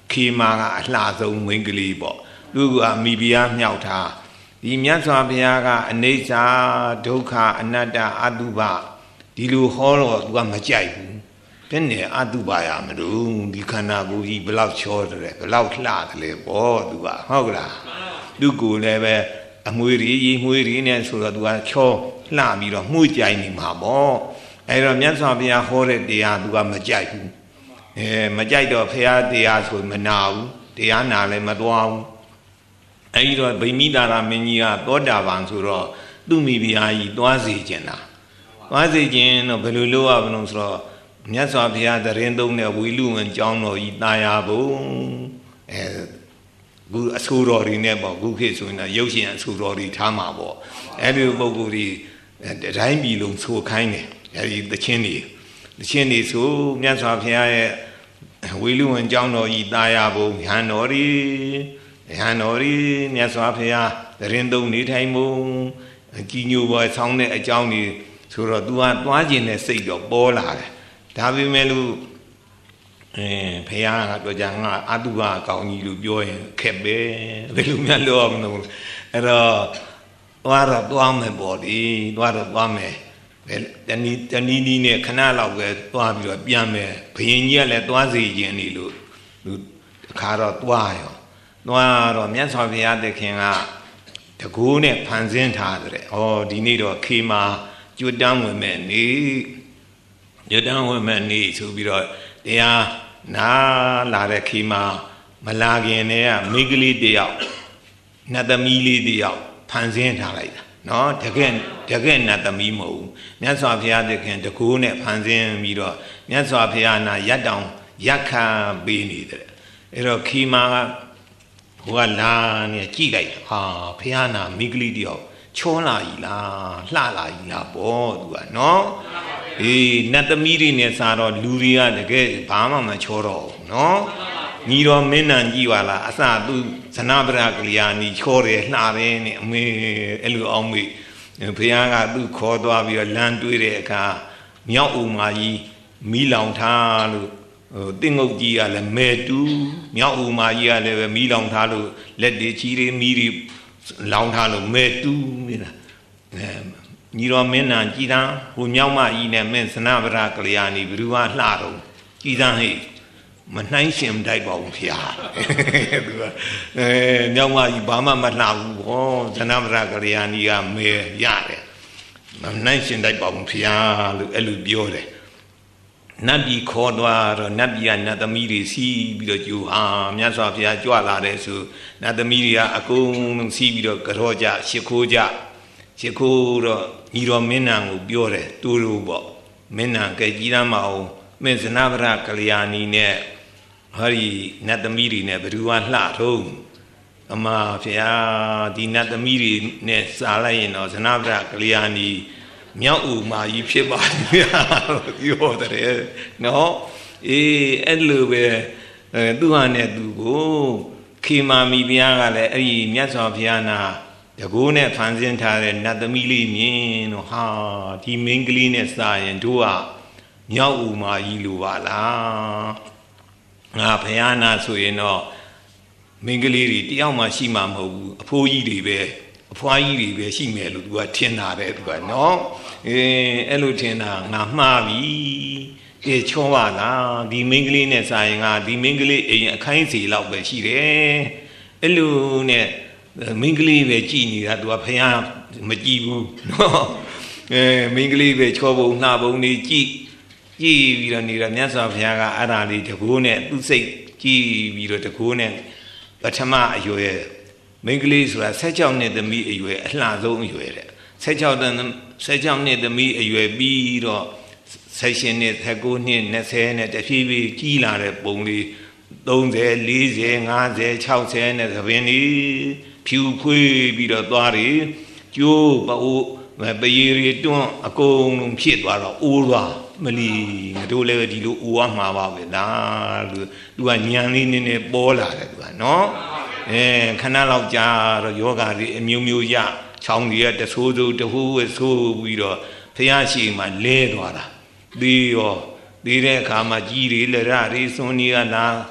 ခေမာကအလှဆုံးမိန်းကလေးပေါ့သူကမိဖုရားမြောက်ထားဒီမြတ်စွာဘုရားကအနိစ္စဒုက္ခအနတ္တအတုပဒီလိုဟောတော့သူကမကြိုက်ဘူးဘယ်နဲ့အတုပရမလို့ဒီခန္ဓာကိုယ်ကြီးဘလောက်ချောတယ်ဘလောက်လှတယ်လေပေါ့သူကဟုတ်ကလားသူကိုယ်လည်းပဲအမွေရီရီမွေရီနဲ့ဆိုတော့သူကချောလှပြီးတော့မှုကြိုက်နေမှာပေါ့အဲ့တော့မြတ်စွာဘုရားဟောတဲ့တရားသူကမကြိုက်ဘူးအဲမကြိုက်တော့ဘုရားတရားဆိုမနာဘူးတရားနာလည်းမသွားဘူးအဲ့ဒီတော့ဗိမိတာရမင်းကြီးကသောတာပန်ဆိုတော့သူ့မိဖုရားကြီးသွားစေခြင်းတာသွားစေခြင်းတော့ဘယ်လိုလုပ်ရမလို့ဆိုတော့မြတ်စွာဘုရားတရင်သုံးတဲ့ဝီလူဝင်ကျောင်းတော်ကြီးတာယာဘုံအဲခုအဆူတော်တွေနဲ့ပေါ့ခုခေတ်ဆိုရင်ရုပ်ရှင်အဆူတော်တွေထားမှာပေါ့အဲ့ဒီပုဂ္ဂိုလ်တွေတိုင်းပြည်လုံးဆိုခိုင်းတယ်အဲ့ဒီသချင်းတွေသချင်းတွေဆိုမြတ်စွာဘုရားရဲ့ဝီလူဝင်ကျောင်းတော်ကြီးတာယာဘုံဟန်တော်ရီဟန်တော်ရီမြတ်စွာဘုရားတရင်သုံးနေထိုင်မှုကြီးညိုပေါ်ဆောင်းတဲ့အကြောင်းတွေဆိုတော့ तू ကသွားခြင်းနဲ့စိတ်တော့ပေါ်လာတယ်ဒါပေမဲ့လို့အဲဘုရားကတော့ကြာငါအတုပအကောင်ကြီးလို့ပြောရင်ခက်ပဲဘယ်လိုများလို့အောင်လို့အဲ့တော့သွားတော့သွားမယ်ပေါ့ဒီသွားတော့သွားမယ်တဏီတဏီနီးနဲ့ခဏလောက်ပဲသွားပြီးတော့ပြန်မယ်ဘယင်ကြီးကလည်းသွားစီခြင်းနေလို့သူခါတော့သွားရောသွားတော့မြတ်စွာဘုရားသခင်ကတကူနဲ့ဖန်ဆင်းထားတဲ့ဩဒီနေ့တော့ခေမာကျွတ်တန်းဝင်မဲ့နေကျွတ်တန်းဝင်မဲ့နေဆိုပြီးတော့တရားနာလာတဲ့ခေမာမလာခင်တည်းကမိန်းကလေးတယောက်နတ်သမီးလေးတယောက်ဖန်ဆင်းထားလိုက်တာနော်တကယ်တကယ်နတ်သမီးမဟုတ်ဘူးမြတ်စွာဘုရားသခင်တကူနဲ့ဖန်ဆင်းပြီးတော့မြတ်စွာဘုရားနာရက်တောင်ရက်ခံပေးနေတဲ့အဲ့တော့ခေမာကဟိုကလာနေကြည့်လိုက်ဟာဘုရားနာမိန်းကလေးတယောက်ချောလာကြီးလားလှလာကြီးလားပေါ့သူကနော်အေးနတ်သမီးတွေနဲ့စားတော့လူတွေကတကယ်ဘာမှမချောတော့ဘူးနော်ညီတော်မင်းနံကြည့်ပါလားအစသူဇနဗရကလျာဏီချောတယ်လှတယ်နဲ့အမေအဲ့လိုအောင်မေဘုရားကသူ့ခေါ်သွားပြီးတော့လမ်းတွေးတဲ့အခါမြောက်ဦးမာကြီးမီးလောင်ထားလို့ဟိုတင်းငုတ်ကြီးကလည်းမဲတူးမြောက်ဦးမာကြီးကလည်းပဲမီးလောင်ထားလို့လက်တွေချီတွေမီးတွေလောင်ထားလို့မဲတူးနေတာအဲညီတော်မင်းနံကြည်သာဟိုမြောက်မကြီးနဲ့မင်းဇနဗရကလျာဏီဘယ်သူကလှတော့ကြည်သာဟဲ့မနှိုင်းရှင်တိုက်ပါဘူးဖေ။သူကအဲမြောက်မကြီးဘာမှမလှဘူးဟောဇနဗရကလျာဏီကမဲရတယ်မနှိုင်းရှင်တိုက်ပါဘူးဖေလို့အဲ့လိုပြောတယ်နတ်ပြည်ခေါ်သွားတော့နတ်ပြည်ကနတ်သမီးတွေစီးပြီးတော့ကြိုဟာမြတ်စွာဘုရားကြွလာတယ်ဆိုနတ်သမီးတွေကအကုန်လုံးစီးပြီးတော့ကြောကြရှ िख ိုးကြရှ िख ိုးတော့ညီတော်မင်းနံကိုပြောတယ်တူတူပေါ့မင်းနံကဲကြီးတမ်းမအောင်မင်းဇနဗရကလျာဏီနဲ့ဟောဒီနတ်သမီးတွေနဲ့ဘယ်သူကလှထုံးအမဖေဟာဒီနတ်သမီးတွေနဲ့စားလိုက်ရင်တော့ဇနဗရကလျာဏီမြောက်ဦးမာကြီးဖြစ်ပါဗျာပြောတယ်နော်အေးအဲ့လိုပဲအဲသူဟာနဲ့သူကိုခေမာမီဘုရားကလည်းအဲ့ဒီမြတ်စွာဘုရားနာတကူနဲ့ဖန်ဆင်းထားတဲ့နတ်သမီးလေးမြင်တော့ဟာဒီမင်းကလေးနဲ့စားရင်တို့ကမြောက်ဦးမာကြီးလိုပါလားငါဘုရားနာဆိုရင်တော့မင်းကလေးတွေတယောက်မှရှိမှာမဟုတ်ဘူးအဖိုးကြီးတွေပဲအဖွားကြီးတွေပဲရှိမယ်လို့သူကထင်တာတဲ့သူကနော်အေးအဲ့လိုထင်တာငါမှားပြီအေးချောပါလားဒီမင်းကလေးနဲ့စာရင်ကဒီမင်းကလေးအိမ်အခိုင်းစီလောက်ပဲရှိတယ်အဲ့လိုနဲ့မင်းကလေးပဲကြည်နေတာသူကဖယားမကြည်ဘူးနော်အဲမင်းကလေးပဲချောပုံနှာပုံနေကြည်ကြည်ပြီးတော့နေတာမြတ်စွာဘုရားကအဲ့ဒါလေးတကူနဲ့သူ့စိတ်ကြည်ပြီးတော့တကူနဲ့ပထမအရွယ်မင်းကလေးဆိုတာဆယ်၆နှစ်သမီးအရွယ်အလှဆုံးအရွယ်တဲ့ဆယ်၆တန်းဆယ်၆နှစ်သမီးအရွယ်ပြီးတော့ဆယ်၈နှစ်ဆယ်၉နှစ်၂၀နဲ့တဖြည်းဖြည်းကြီးလာတဲ့ပုံလေး၃၀ ၄၀ ၅၀ ၆၀နဲ့သဘင်လေးဖြူခွေးပြီးတော့သွားတွေကျိုးပအိုးပရေရီတွန်းအကုန်လုံးဖြစ်သွားတော့အိုးသွားမလီငါတို့လည်းဒီလိုအိုးရမှာပါပဲလားလို့သူကညံလေးနည်းနည်းပေါ်လာတယ်သူကနော်အဲခဏလောက်ကြာတော့ယောဂါတွေအမျိုးမျိုးရချောင်းတွေကတဆိုးဆိုးတဟိုးဝဲဆိုးပြီးတော့ဖះရှိမှလဲသွားတာပြီးရောပြီးတဲ့အခါမှာကြီးတွေလရတွေစွန်ကြီးကလာ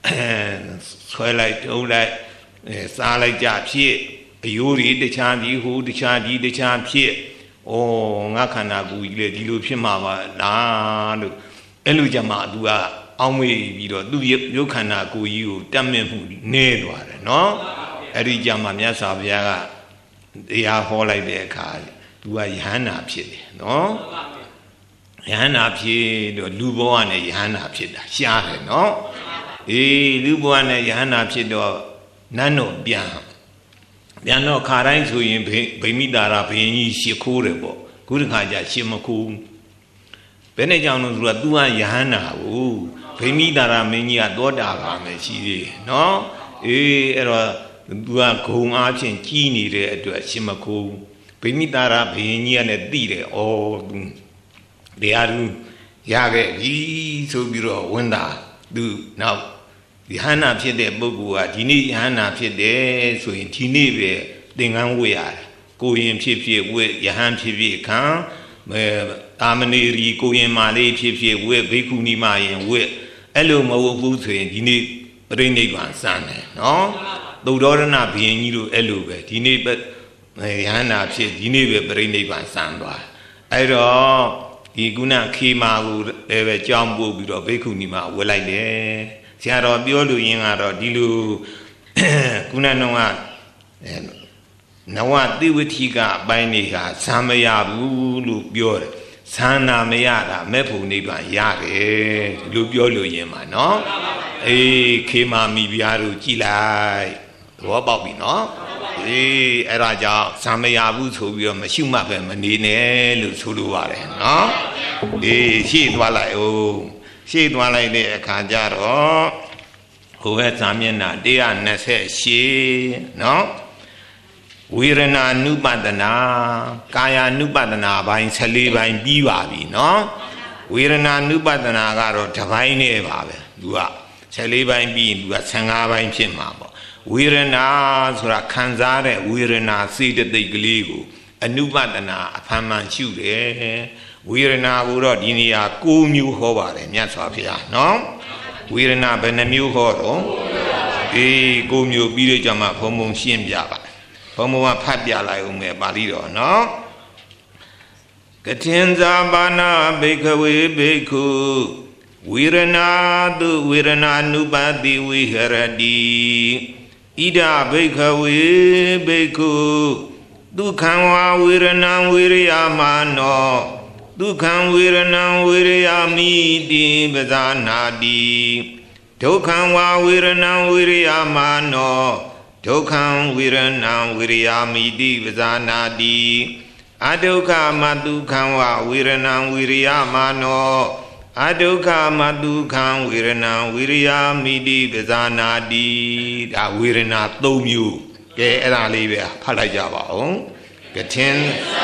ဆွဲလိုက်ထုံးလိုက်စားလိုက်ကြဖြစ်အယိုးတွေတခြားဒီဟိုတခြားဒီတခြားဖြစ်ဩငါခန္ဓာကိုယ်ကြီးလေဒီလိုဖြစ်မှာပါလားလို့အဲ့လိုကြမှာ तू ကအောင်းမေးပြီးတော့သူ့ရုပ်ခန္ဓာကိုယ်ကြီးကိုတတ်မြင့်မှုနေသွားတယ်နော်အဲ့ဒီကြမှာမြတ်စွာဘုရားကတရားဟောလိုက်တဲ့အခါ तू ကယဟန္တာဖြစ်တယ်နော်ယဟန္တာဖြစ်တော့လူဘဝနဲ့ယဟန္တာဖြစ်တာရှားတယ်နော်အေးလူဘဝနဲ့ယဟန္တာဖြစ်တော့နန်းတော်ပြန်ပြန်တော့ခါတိုင်းဆိုရင်ဗိမိတာရဘုရင်ကြီးရှ िख ိုးတယ်ပေါ့ခုတစ်ခါကျရှင်မခိုးဘယ်နဲ့ကြောင့်လို့ဆိုတော့ तू ကယဟန္တာကိုဗိမိတာရမင်းကြီးကသောတာပန်ပဲရှိသေးနော်အေးအဲ့တော့ तू ကဂုံအားဖြင့်ကြီးနေတဲ့အတွက်ရှင်မခိုးဗိမိတာရဘုရင်ကြီးကလည်းသိတယ်ဩ तू တရားသူရခဲ့ပြီဆိုပြီးတော့ဝန်တာ तू နောက်ယဟန္တာဖြစ်တဲ့ပုဂ္ဂိုလ်ကဒီနေ့ယဟန္တာဖြစ်တယ်ဆိုရင်ဒီနေ့ပဲသင်္ကန်းဝတ်ရတယ်ကိုရင်ဖြစ်ဖြစ်ဝတ်ယဟန်ဖြစ်ဖြစ်ခံအဲတာမဏေရီကိုရင်မာလေးဖြစ်ဖြစ်ဝတ်ဘိက္ခုနီမရင်ဝတ်အဲ့လိုမဟုတ်ဘူးဆိုရင်ဒီနေ့ပြိဋိဘံစံတယ်နော်သုဒ္ဓရဏဘုရင်ကြီးတို့အဲ့လိုပဲဒီနေ့ပဲယဟန္တာဖြစ်ဒီနေ့ပဲပြိဋိဘံစံသွားအဲ့တော့ဒီကုဏခေမာကိုလည်းပဲကြောင်းပို့ပြီးတော့ဘိက္ခုနီမဝတ်လိုက်တယ်ဆရာတော်ပြောလို့ရင်းကတော့ဒီလိုကုဏနောကနဝတိဝတိကအပိုင်းတွေကဇံမရဘူးလို့ပြောတယ်ဇံနာမရတာမဲ့ဖို့နိဗ္ဗာန်ရတယ်ဒီလိုပြောလို့ရင်းပါနော်အေးခေမာမိဖုရားတို့ကြည်လိုက်သဘောပေါက်ပြီနော်အေးအဲ့ဒါကြောင့်ဇံမရဘူးဆိုပြီးတော့မရှုမှတ်ပဲမနေနဲ့လို့ဆိုလိုပါတယ်နော်အေးရှေ့သွားလိုက်အောင်ရှေ့သွားလိုက်တဲ့အခါကျတော့ဟိုဘက်ဇာမျက်နှာone twenty-eightနော်ဝေရဏ ानु ပတနာကာယ ानु ပတနာပိုင်းfourteenပိုင်းပြီးပါပြီနော်ဝေရဏ ानु ပတနာကတော့တစ်ပိုင်းနဲ့ပါပဲသူကfourteenပိုင်းပြီးရင်သူကfifteenပိုင်းဖြစ်မှာပေါ့ဝေရဏဆိုတာခံစားတဲ့ဝေရဏစေတသိက်ကလေးကိုအနုပတနာအဖန်မှန်ရှုတယ်ဝေရဏကိုတော့ဒီနေရာnineမျိုးဟောပါတယ်မြတ်စွာဘုရားနော်ဝေရဏဘယ်နှမျိုးဟောတော့အေးnineမျိုးပြီးတော့ကြမှာဘုံဘုံရှင်းပြပါဘုံဘုံကဖတ်ပြလိုက်ဦးမယ်ပါဠိတော်နော်ကထင်္ဇာပါဏဘိက္ခဝေဘိက္ခုဝေရဏတုဝေရဏ ानु ပတိဝိဟရတိဣဒဘိက္ခဝေဘိက္ခုဒုက္ခံဝါဝေရဏံဝေရယမာနောဒုက္ခံဝေရဏံဝေရယမိတိပဇာနာတိဒုက္ခံဝါဝေရဏံဝေရယမာနောဒုက္ခံဝေရဏံဝေရယမိတိပဇာနာတိအဒုက္ခမတုခံဝဝေရဏံဝေရယမာနောအဒုက္ခမတုခံဝေရဏံဝေရယမိတိပဇာနာတိဒါဝေရဏthreeမျိုးကဲအဲ့ဒါလေးပဲဖတ်လိုက်ကြပါဦးကထင်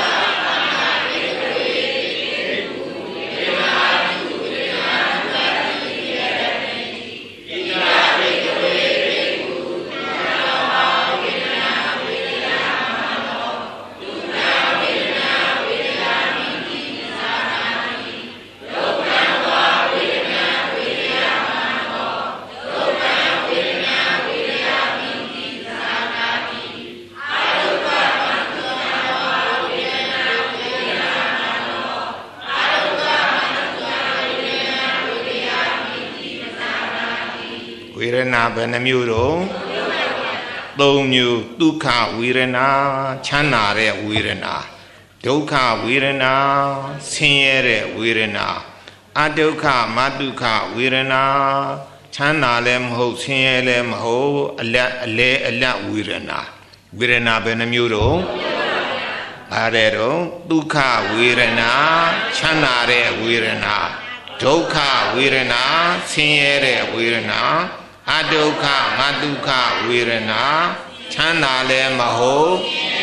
ဝေရဏဘယ်နှမျိုးတော့သုံးမျိုးဒုက္ခဝေရဏချမ်းသာတဲ့ဝေရဏဒုက္ခဝေရဏဆင်းရဲတဲ့ဝေရဏအဒုက္ခမဒုက္ခဝေရဏချမ်းသာလည်းမဟုတ်ဆင်းရဲလည်းမဟုတ်အလတ်အလဲအလတ်ဝေရဏဝေရဏဘယ်နှမျိုးတော့အားတဲ့တော့ဒုက္ခဝေရဏချမ်းသာတဲ့ဝေရဏဒုက္ခဝေရဏဆင်းရဲတဲ့ဝေရဏအဒုက္ခမဒုက္ခဝေရဏချမ်းသာလည်းမဟုတ်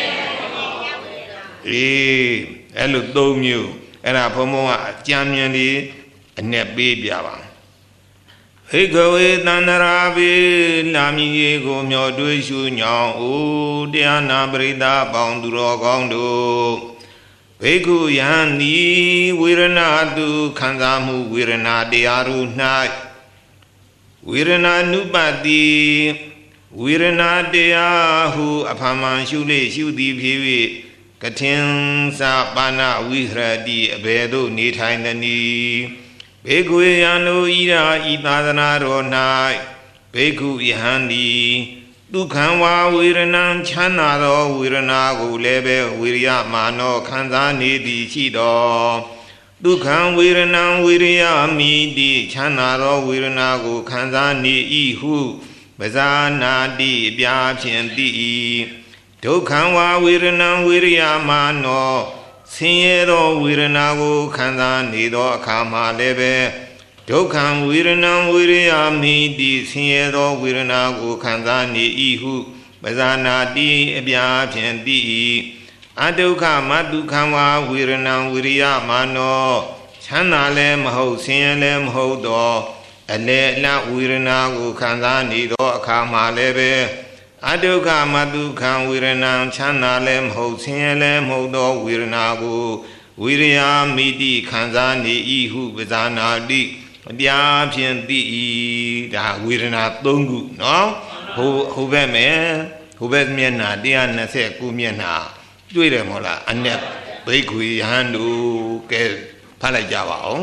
အေးအဲ့လိုသုံးမျိုးအဲ့ဒါဘုံဘုံကအကြံဉာဏ်လေးအနဲ့ပေးပြပါဟိကဝေတန္တရာပိနာမီရေကိုမျောတွေးရှုညောင်းအိုတရားနာပရိသတ်ပေါင်းသူတော်ကောင်းတို့ဘိက္ခုယံဤဝေရဏတုခံစားမှုဝေရဏတရားတို့၌ဝဝေရဏနုပတိဝေရဏတရားဟုအဖမန်ရှုလေရှုသည်ဖြစ်၍ကထင်စာပါဏဝိဟရတိအဘယ်သို့နေထိုင်သနည်းဘေကွေယံတို့ဤရာဤသာသနာတော်၌ဘေကုယဟန်သည်ဒုက္ခံဝါဝေရဏံချမ်းသာသောဝေရဏကိုလည်းပဲဝိရိယမာနောခံစားနေသည်ရှိသောဒုက္ခံဝေရဏံဝိရိယမိတိချမ်းသာသောဝေရဏကိုခံစားနေ၏ဟုပဇာနာတိအပြာဖြင့်သိ၏ဒုက္ခံဝါဝေရဏံဝိရိယမာနောဆင်းရဲသောဝေဒနာကိုခံစားနေသောအခါမှာလည်းပဲဒုက္ခံဝေဒနာဝေရိယမိတိဆင်းရဲသောဝေဒနာကိုခံစားနေ၏ဟုပဇာနာတိအပြာဖြင့်သိ၏အဒုက္ခမဒုက္ခံဝါဝေဒနာဝေရိယမာနောချမ်းသာလည်းမဟုတ်ဆင်းရဲလည်းမဟုတ်သောအလေအလတ်ဝေဒနာကိုခံစားနေသောအခါမှာလည်းပဲအဒုက္ခမဒုက္ခံဝေရဏံချမ်းသာလည်းမဟုတ်ဆင်းရဲလည်းမဟုတ်သောဝေဒနာကိုဝိရိယမိတိခံစားနေ၏ဟုပဇာနာတိအပြာဖြင့်သိ၏ဒါဝေဒနာသုံးခုနော်ဟိုဟိုဘက်မယ်ဟိုဘက်မျက်နှာone twenty-nineမျက်နှာတွေ့တယ်မဟုတ်လားအနက်ဘိက္ခွေယဟန်တို့ကဲဖတ်လိုက်ကြပါအောင်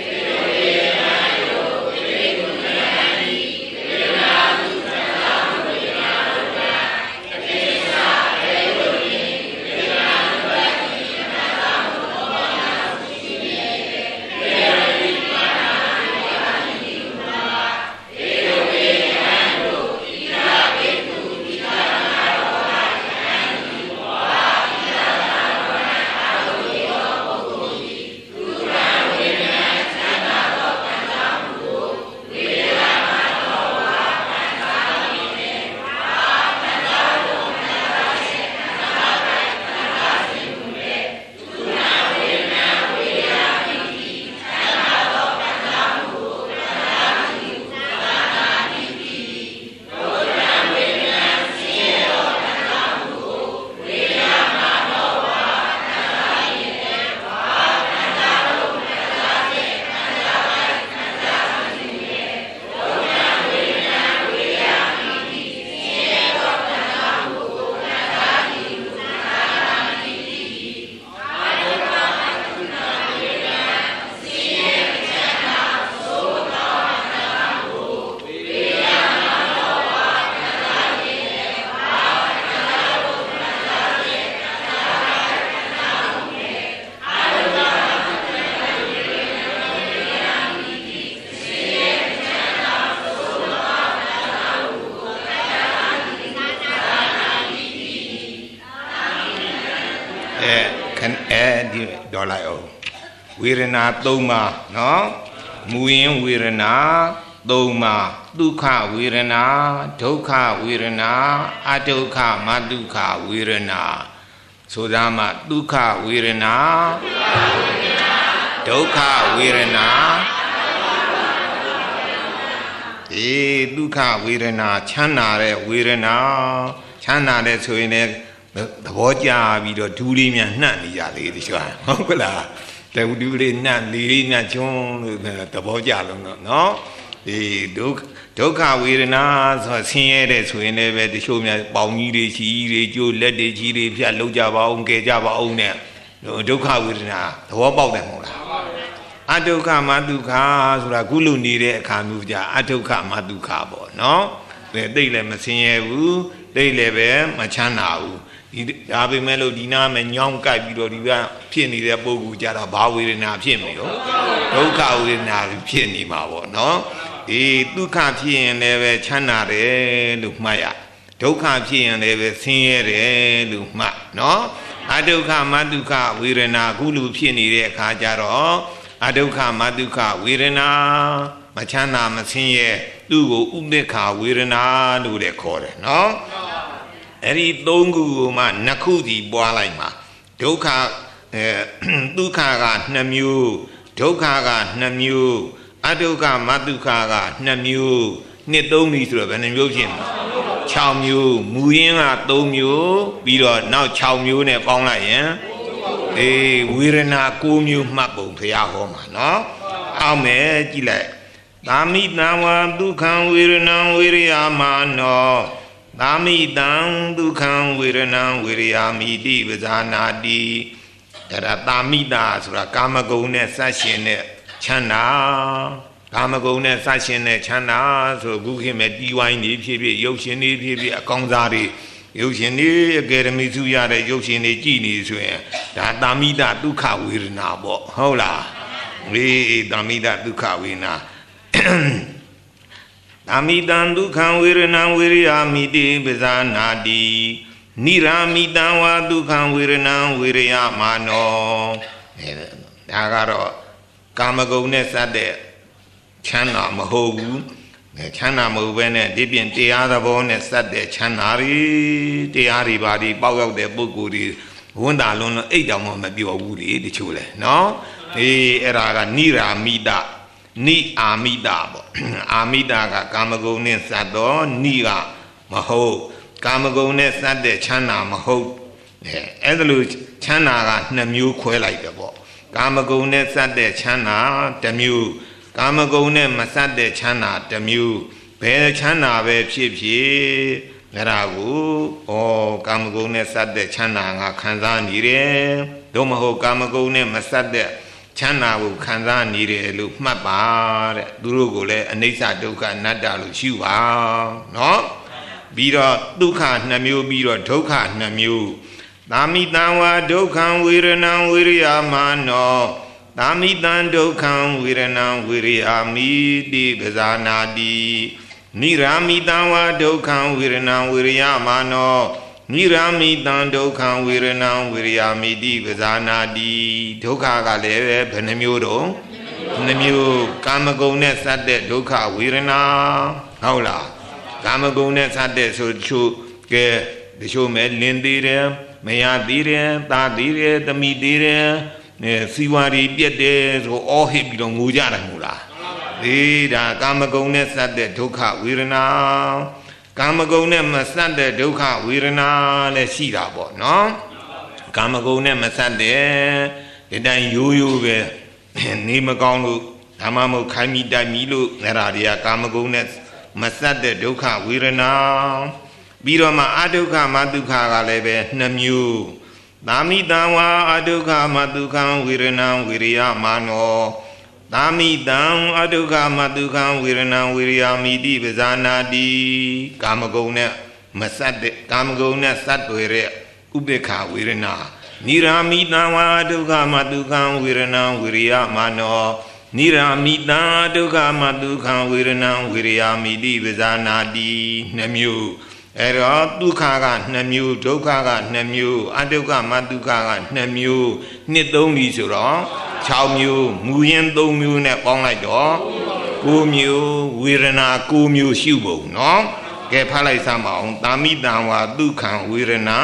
ဒေါ်လိုက်အောင်ဝေဒနာသုံးပါးနော်မူရင်းဝေဒနာသုံးပါးဒုက္ခဝေဒနာဒုက္ခဝေဒနာအဒုက္ခမဒုက္ခဝေဒနာဆိုသားမှာဒုက္ခဝေဒနာဒုက္ခဝေဒနာအေးဒုက္ခဝေဒနာချမ်းသာတဲ့ဝေဒနာချမ်းသာတဲ့ဆိုရင်လည်းသဘောကျပြီးတော့ဒူးလေးများနှံ့နေကြလေတချို့ဟုတ်ကလားတဝူဒူးလေးနှံ့လေးလေးများကျွန်းလို့သဘောကျလုံးတော့နော်ဒီဒုက္ခဒုက္ခဝေဒနာဆိုဆင်းရဲတဲ့ဆိုရင်လည်းပဲတချို့များပေါင်ကြီးတွေချီကြီးတွေကျိုးလက်တွေကြီးတွေဖြတ်လောက်ကြပါအောင်ကဲကြပါအောင်နဲ့ဒုက္ခဝေဒနာသဘောပေါက်တယ်မဟုတ်လားအဒုက္ခမဒုက္ခဆိုတာခုလိုနေတဲ့အခါမျိုးကြအဒုက္ခမဒုက္ခပေါ့နော်တိတ်လည်းမဆင်းရဲဘူးတိတ်လည်းပဲမချမ်းသာဘူးဒီဒါပေမဲ့လို့ဒီနားမှာညောင်းကြိုက်ပြီးတော့ဒီကဖြစ်နေတဲ့ပုဂ္ဂိုလ်ကြတော့ဘာဝေဒနာဖြစ်မလို့ဒုက္ခဝေဒနာဖြစ်နေမှာပေါ့နော်ဒီဒုက္ခဖြစ်ရင်လည်းပဲချမ်းသာတယ်လို့မှတ်ရဒုက္ခဖြစ်ရင်လည်းပဲဆင်းရဲတယ်လို့မှတ်နော်အဒုက္ခမဒုက္ခဝေဒနာခုလိုဖြစ်နေတဲ့အခါကျတော့အဒုက္ခမဒုက္ခဝေဒနာမချမ်းသာမဆင်းရဲသူ့ကိုဥပိ္ပခာဝေဒနာလို့လည်းခေါ်တယ်နော်အဲ့ဒီသုံးခုကိုမှနှစ်ခုစီပွားလိုက်မှာဒုက္ခအဲဒုက္ခကနှစ်မျိုးဒုက္ခကနှစ်မျိုးအဒုက္ခမဒုက္ခကနှစ်မျိုးနှစ်သုံးပြီဆိုတော့ဘယ်နှမျိုးဖြစ်မလဲ၆မျိုးမူရင်းကသုံးမျိုးပြီးတော့နောက်၆မျိုးနဲ့ပေါင်းလိုက်ရင်အေးဝေဒနာ၉မျိုးမှတ်ပုံဘုရားဟောမှာနော်အောက်မယ်ကြည့်လိုက်သာမိတံဝါဒုက္ခံဝေရဏံဝေရယာမာနောသာမိတံဒုက္ခံဝေရဏံဝေရယာမိတိပဇာနာတိအဲ့ဒါသာမိတာဆိုတာကာမဂုဏ်နဲ့စရှင်တဲ့ချမ်းသာကာမဂုဏ်နဲ့စရှင်တဲ့ချမ်းသာဆိုခုခေတ်မဲ့တီဝိုင်းနေဖြစ်ဖြစ်ရုပ်ရှင်နေဖြစ်ဖြစ်အကောင်းစားတွေရုပ်ရှင်နေအကယ်ဒမီစုရတဲ့ရုပ်ရှင်တွေကြည်နေဆိုရင်ဒါသာမိတာဒုက္ခဝေဒနာပေါ့ဟုတ်လားအေးသာမိတာဒုက္ခဝေဒနာသာမိတံဒုက္ခံဝေရဏံဝေရယာမိတိပဇာနာတိနိရာမိတံဝါဒုက္ခံဝေရဏံဝေရယာမာနောဒါကတော့ကာမဂုဏ်နဲ့စတဲ့ချမ်းသာမဟုတ်ဘူးချမ်းသာမဟုတ်ဘဲနဲ့ဒီပြင်တရားသဘောနဲ့စတဲ့ချမ်းသာတွေတရားတွေပါဒီပေါက်ရောက်တဲ့ပုဂ္ဂိုလ်တွေဝန်တာလုံးလုံးအိတ်တောင်မှမပြောဘူးလေတချို့လဲနော်အေးအဲ့ဒါကနိရာမိတနိအာမိတာပေါ့အာမိတာကကာမဂုဏ်နဲ့စတော့နိကမဟုတ်ကာမဂုဏ်နဲ့စတဲ့ချမ်းသာမဟုတ်အဲအဲ့ဒါလို့ချမ်းသာကနှစ်မျိုးခွဲလိုက်တယ်ပေါ့ကာမဂုဏ်နဲ့စတဲ့ချမ်းသာတစ်မျိုးကာမဂုဏ်နဲ့မစတဲ့ချမ်းသာတစ်မျိုးဘယ်ချမ်းသာပဲဖြစ်ဖြစ်အဲ့ဒါကိုဩကာမဂုဏ်နဲ့စတဲ့ချမ်းသာငါခံစားနေတယ်သို့မဟုတ်ကာမဂုဏ်နဲ့မစတဲ့ချမ်းသာကိုခံစားနေတယ်လို့မှတ်ပါတဲ့သူတို့ကိုလည်းအနိစ္စဒုက္ခအနတ္တလို့ရှုပါနော်ပြီးတော့ဒုက္ခနှစ်မျိုးပြီးတော့ဒုက္ခနှစ်မျိုးသာမိတံဝါဒုက္ခံဝေရဏံဝေရယာမာနောသာမိတံဒုက္ခံဝေရဏံဝေရယာမိတိပဇာနာတိနိရာမိတံဝါဒုက္ခံဝေရဏံဝေရယာမာနောနိရာမိတံဒုက္ခံဝေရဏံဝေရယာမိတိပဇာနာတိဒုက္ခကလည်းပဲဘယ်နှမျိုးတော့နှမျိုးကာမဂုဏ်နဲ့စတဲ့ဒုက္ခဝေဒနာဟုတ်လားကာမဂုဏ်နဲ့စတဲ့ဆိုချို့ကဲတချို့မဲ့လင်းသေးတယ်မရသေးတယ်တာသေးတယ်တမိသေးတယ်အဲစီဝါရီပြက်တယ်ဆိုအော်ဟစ်ပြီးတော့ငိုကြတယ်မို့လားဒီဒါကာမဂုဏ်နဲ့စတဲ့ဒုက္ခဝေဒနာကာမဂုဏ်နဲ့မစတဲ့ဒုက္ခဝေဒနာလည်းရှိတာပေါ့နော်ကာမဂုဏ်နဲ့မစတဲ့ဒီတိုင်းရိုးရိုးပဲနေမကောင်းလို့ဒါမှမဟုတ်ခိုင်းမိတိုက်မိလို့အဲ့ဒါတွေကကာမဂုဏ်နဲ့မစတဲ့ဒုက္ခဝေဒနာပြီးတော့မှအဒုက္ခမဒုက္ခကလည်းပဲနှစ်မျိုးသာမိတံဝါအဒုက္ခမဒုက္ခဝေဒနာဝေရိယမာနောသာမိတံအဒုက္ခမဒုက္ခဝေဒနာဝေရိယမိတိပဇာနာတိကာမဂုဏ်နဲ့မစတဲ့ကာမဂုဏ်နဲ့စတွေတဲ့ဥပေက္ခဝေဒနာနိရာမိတံဝါဒုက္ခမဒုက္ခဝေဒနာဝေရိယမာနောနိရာမိတံဒုက္ခမဒုက္ခဝေဒနာဝေရိယမိတိပဇာနာတိနှမျိုးအဲ့တော့ဒုက္ခကနှစ်မျိုးဒုက္ခကနှစ်မျိုးအဒုက္ခမဒုက္ခကနှစ်မျိုးနှစ်သုံးပြီဆိုတော့၆မျိုးမူရင်း၃မျိုးနဲ့ပေါင်းလိုက်တော့၉မျိုးဝေဒနာ၉မျိုးရှုပုံနော်ကဲဖတ်လိုက်စမ်းပါအောင်သာမိတံဝါဒုက္ခံဝေဒနာ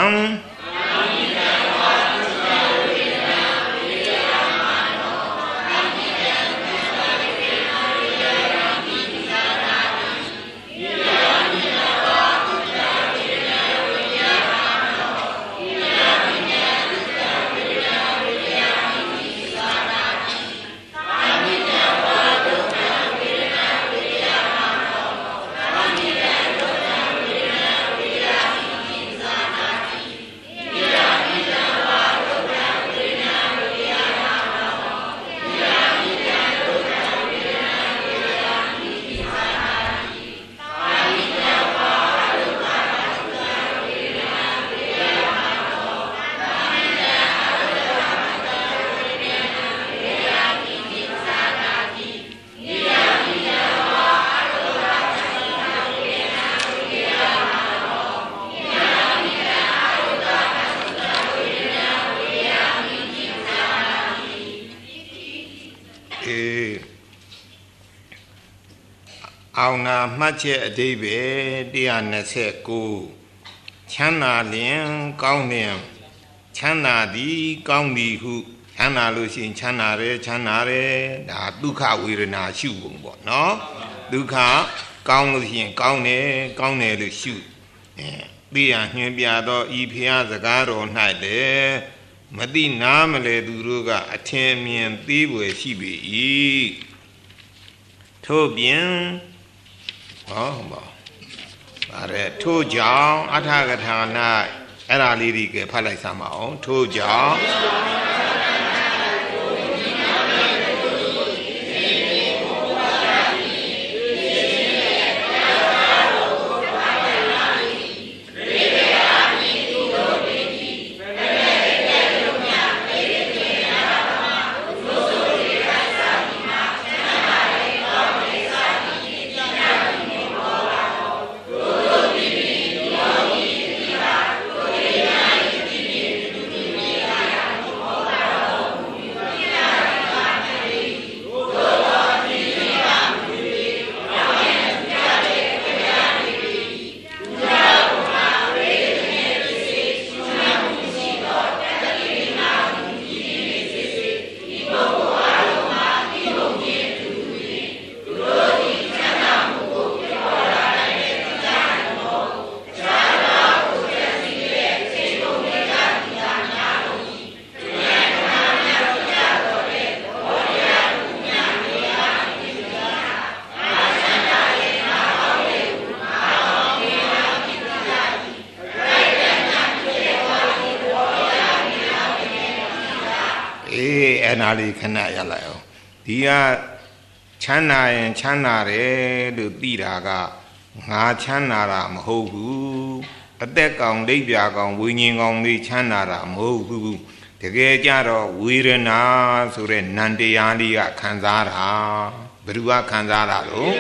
အောင်နာမှတ်ချက်အဓိပ္ပာယ်one twenty-nineချမ်းသာလျင်ကောင်းလျင်ချမ်းသာသည်ကောင်းသည်ဟုချမ်းသာလို့ရှိရင်ချမ်းသာတယ်ချမ်းသာတယ်ဒါဒုက္ခဝေဒနာရှုပုံပေါ့နော်ဒုက္ခကောင်းလို့ရှိရင်ကောင်းတယ်ကောင်းတယ်လို့ရှုအဲသိရညွှန်ပြတော့ဤဖျားစကားတော်၌လေမသိနားမလဲသူတို့ကအထင်မြင်သိပွေရှိပေ၏ထို့ပြင်ဟောဘောဗါတဲ့ထို့ကြောင့်အထာကထာ၌အဲ့ဒါလေးဒီကဖတ်လိုက်စမ်းပါအောင်ထို့ကြောင့်နာလေးခဏရလိုက်အောင်ဒီကချမ်းသာရင်ချမ်းသာတယ်လို့သိတာကငါချမ်းသာတာမဟုတ်ဘူးအသက်ကောင်ဒိဋ္ဌာကောင်ဝိညာဉ်ကောင်လေးချမ်းသာတာမဟုတ်ဘူးတကယ်ကြတော့ဝေဒနာဆိုတဲ့နံတရားလေးကခံစားတာဘယ်သူကခံစားတာလို့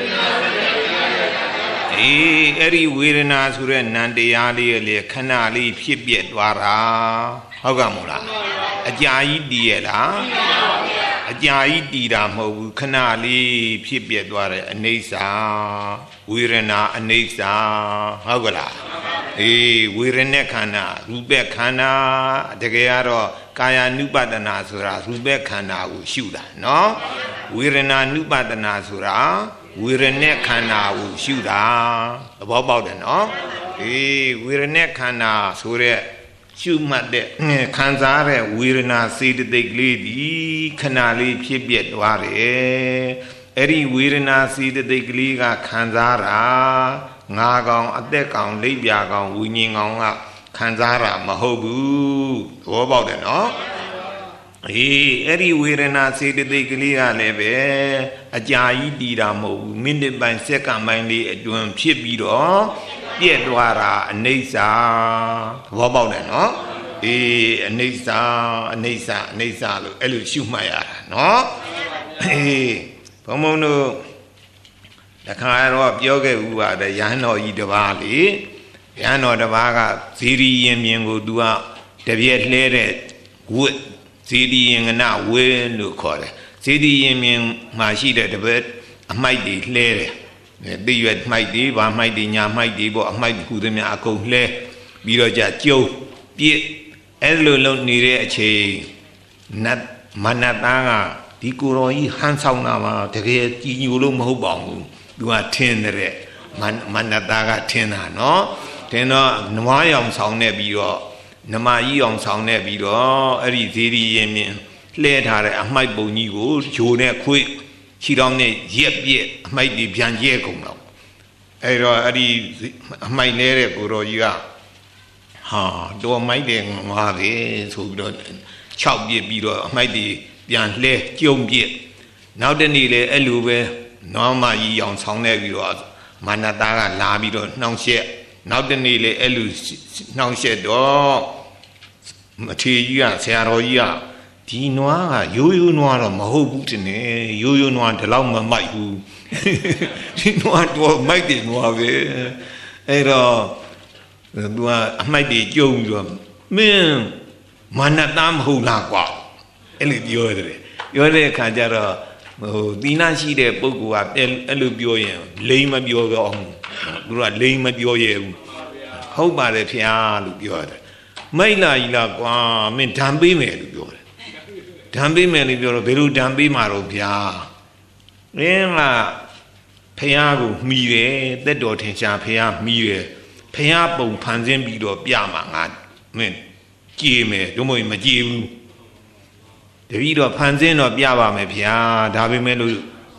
အေးအဲ့ဒီဝေဒနာဆိုတဲ့နံတရားလေးရဲ့လေခဏလေးဖြစ်ပြက်သွားတာဟုတ်ကဲ့မို့လားအကြာကြီးတည်ရလားအကြာကြီးတည်တာမဟုတ်ဘူးခဏလေးဖြစ်ပြက်သွားတယ်အနိစ္စဝေဒနာအနိစ္စဟုတ်ကလားအေးဝေဒနာခန္ဓာရူပခန္ဓာတကယ်ကတော့ကာယ ानु ပတနာဆိုတာရူပခန္ဓာကိုရှုတာနော်ဝေဒနာ ानु ပတနာဆိုတာဝေဒနာခန္ဓာကိုရှုတာသဘောပေါက်တယ်နော်အေးဝေဒနာခန္ဓာဆိုတဲ့ရှုမှတ်တဲ့ခံစားတဲ့ဝေဒနာစေတသိက်ကလေးဒီခဏလေးဖြစ်ပြက်သွားတယ်အဲ့ဒီဝေဒနာစေတသိက်ကလေးကခံစားတာငါကောင်အသက်ကောင်လိပ်ပြာကောင်ဝိညာဉ်ကောင်ကခံစားတာမဟုတ်ဘူးသဘောပေါက်တယ်နော်အေးအဲ့ဒီဝေဒနာစေတသိက်ကလေးကလည်းပဲအကြာကြီးတည်တာမဟုတ်ဘူးမိနစ်ပိုင်းစက္ကန့်ပိုင်းလေးအတွင်းဖြစ်ပြီးတော့ပြက်သွားတာအနိစ္စသဘောပေါက်တယ်နော်အေးအနိစ္စအနိစ္စအနိစ္စလို့အဲ့လိုရှုမှတ်ရတာနော်အေးဘုံဘုံတို့တခါတော့ပြောခဲ့ဥပါတယ်ရဟန်းတော်ကြီးတစ်ပါးလေရဟန်းတော်တစ်ပါးကဇီရီရင်မြင်ကိုသူကတပြက်လှဲတဲ့ဝတ်ဇီရီရင်ကနဝဲလို့ခေါ်တယ်ဇီရီရင်မြင်မှာရှိတဲ့တပည့်အမိုက်တွေလှဲတယ်သိရွက်မိုက်တွေဗာမိုက်တွေညာမိုက်တွေပေါ့အမိုက်ကူသမျှအကုန်လှဲပြီးတော့じゃကျုံပြစ်အဲ့လိုလုံးနေတဲ့အချိန်နတ်မနတ်သားကဒီကိုယ်တော်ကြီးဟန်ဆောင်တာမှာတကယ်ကြည်ညိုလို့မဟုတ်ပါဘူးသူကထင်းတဲ့မနတ်သားကထင်းတာနော်ထင်းတော့နွားရောင်ဆောင်နေပြီးတော့နမကြီးအောင်ဆောင်နေပြီးတော့အဲ့ဒီဇီရီရင်မြင်လှဲထားတဲ့အမိုက်ပုံကြီးကိုဂျိုနဲ့ခွေးခြေတော်နဲ့ရက်ပြက်အမိုက်တွေပြန်ကျဲကုန်တော့အဲ့တော့အဲ့ဒီအမိုက်လဲတဲ့ကိုတော်ကြီးကဟာတော်မိုက်တယ်ငါပဲဆိုပြီးတော့ခြောက်ပြစ်ပြီးတော့အမိုက်တွေပြန်လှဲကျုံပြစ်နောက်တနေ့လေအဲ့လိုပဲနောင်မကြီးအောင်ဆောင်နေပြီးတော့မာနတာကလာပြီးတော့နှောင့်ယှက်နောက်တနေ့လေအဲ့လိုနှောင့်ယှက်တော့မထေကြီးကဆရာတော်ကြီးကဒီနွားကရိုးရိုးနွားတော့မဟုတ်ဘူးတင်နေရိုးရိုးနွားဒီလောက်မမိုက်ဘူးဒီနွားတော့မိုက်တယ်နွားပဲအဲ့တော့သူကအမိုက်တွေကျုံပြီးတော့မင်းမာနတာမဟုတ်လားကွာအဲ့လိုပြောရတယ်ပြောတဲ့အခါကျတော့ဟိုသီလရှိတဲ့ပုဂ္ဂိုလ်ကအဲ့လိုပြောရင်လိမ့်မပြောတော့အောင်သူကလိမ့်မပြောရဘူးဟုတ်ပါတယ်ဖေဟာလို့ပြောရတယ်မိုက်လာကြီးလားကွာမင်းဓာန်ပေးမယ်လို့ပြောတယ်ဓာန်ပေးမယ်လို့ပြောတော့ဘယ်လိုဓာန်ပေးမှာတော့ဗျာမင်းကဖေဟာကိုမှီတယ်တက်တော်ထင်ရှားဖေဟာမှီတယ်ဖေဟာပုံဖန်ဆင်းပြီးတော့ပြမှာငါမင်းကြည်မယ်တို့မဟုတ်မကြည်ဘူးတပည့်တော်ဖန်ဆင်းတော့ပြပါမယ်ဗျာဒါပေမဲ့လို့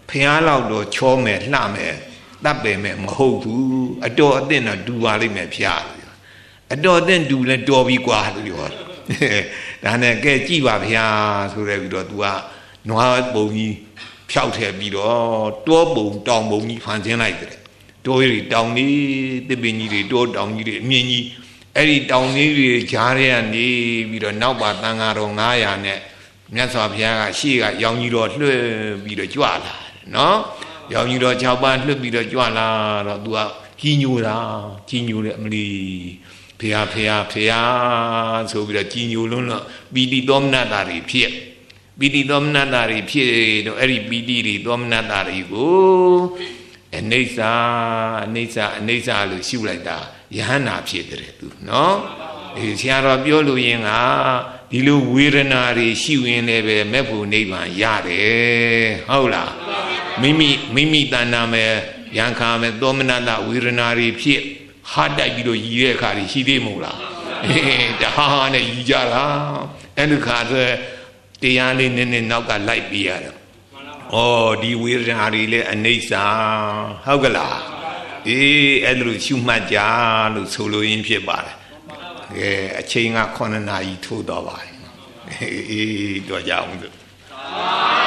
ဖျားလောက်တော့ချောမယ်လှမယ်တပ်ပယ်မယ်မဟုတ်ဘူးအတော်အသင့်တော့ဒူပါလိမ့်မယ်ဖျားအတော်အသင့်ဒူလဲတော်ပြီကွာလို့ပြောဒါနဲ့ကဲကြည့်ပါဗျာဆိုရဲပြီးတော့ तू ကနွားပုံကြီးဖြောက်ထည့်ပြီးတော့တောပုံတောင်ပုံကြီးဖန်ဆင်းလိုက်တယ်တောရီတောင်ကြီးတစ်ပင်ကြီးတွေတောတောင်ကြီးတွေအမြင့်ကြီးအဲ့ဒီတောင်ကြီးတွေကြားထဲကနေပြီးတော့နောက်ပါတန်ဃာတော်ငါးရာနဲ့မြတ်စွာဘုရားကရှေ့ကရောင်ကြီးတော်လွှဲပြီးတော့ကြွလာတယ်နော်ရောင်ကြီးတော်၆ပါးလွှတ်ပြီးတော့ကြွလာတော့ तू ကကြီးညိုတာကြီးညိုတယ်အမလီဖះဖះဖះဆိုပြီးတော့ကြီးညိုလုံးတော့ပီတိသောမနတာတွေဖြစ်ပီတိသောမနတာတွေဖြစ်တော့အဲ့ဒီပီတိတွေသောမနတာတွေကိုအနိစ္စအနိစ္စအနိစ္စလို့ရှုလိုက်တာယဟန္တာဖြစ်တယ်သူနော်ဒီဆရာတော်ပြောလို့ရင်ကဒီလိုဝေဒနာတွေရှိရင်လည်းပဲမဲ့ဖို့နိဗ္ဗာန်ရတယ်ဟုတ်လားမိမိမိမိတဏ္ဍာမဲ့ယံခါမဲ့သောမနတာဝေဒနာတွေဖြစ်ဟာတိုက်ပြီးတော့ရည်တဲ့အခါကြီးရှိသေးမို့လားအေးတဟားနဲ့ရည်ကြတာအဲ့ဒီခါဆိုတရားလေးနည်းနည်းနောက်ကလိုက်ပြရတယ်ဩဒီဝေဒနာတွေလည်းအနိစ္စဟုတ်ကလားအေးအဲ့လိုရှုမှတ်ကြလို့ဆိုလိုရင်းဖြစ်ပါတယ်ကဲအချိန်ကခုနှစ်နာရီထိုးတော့ပါတယ်အေးတော့ကြအောင်လို့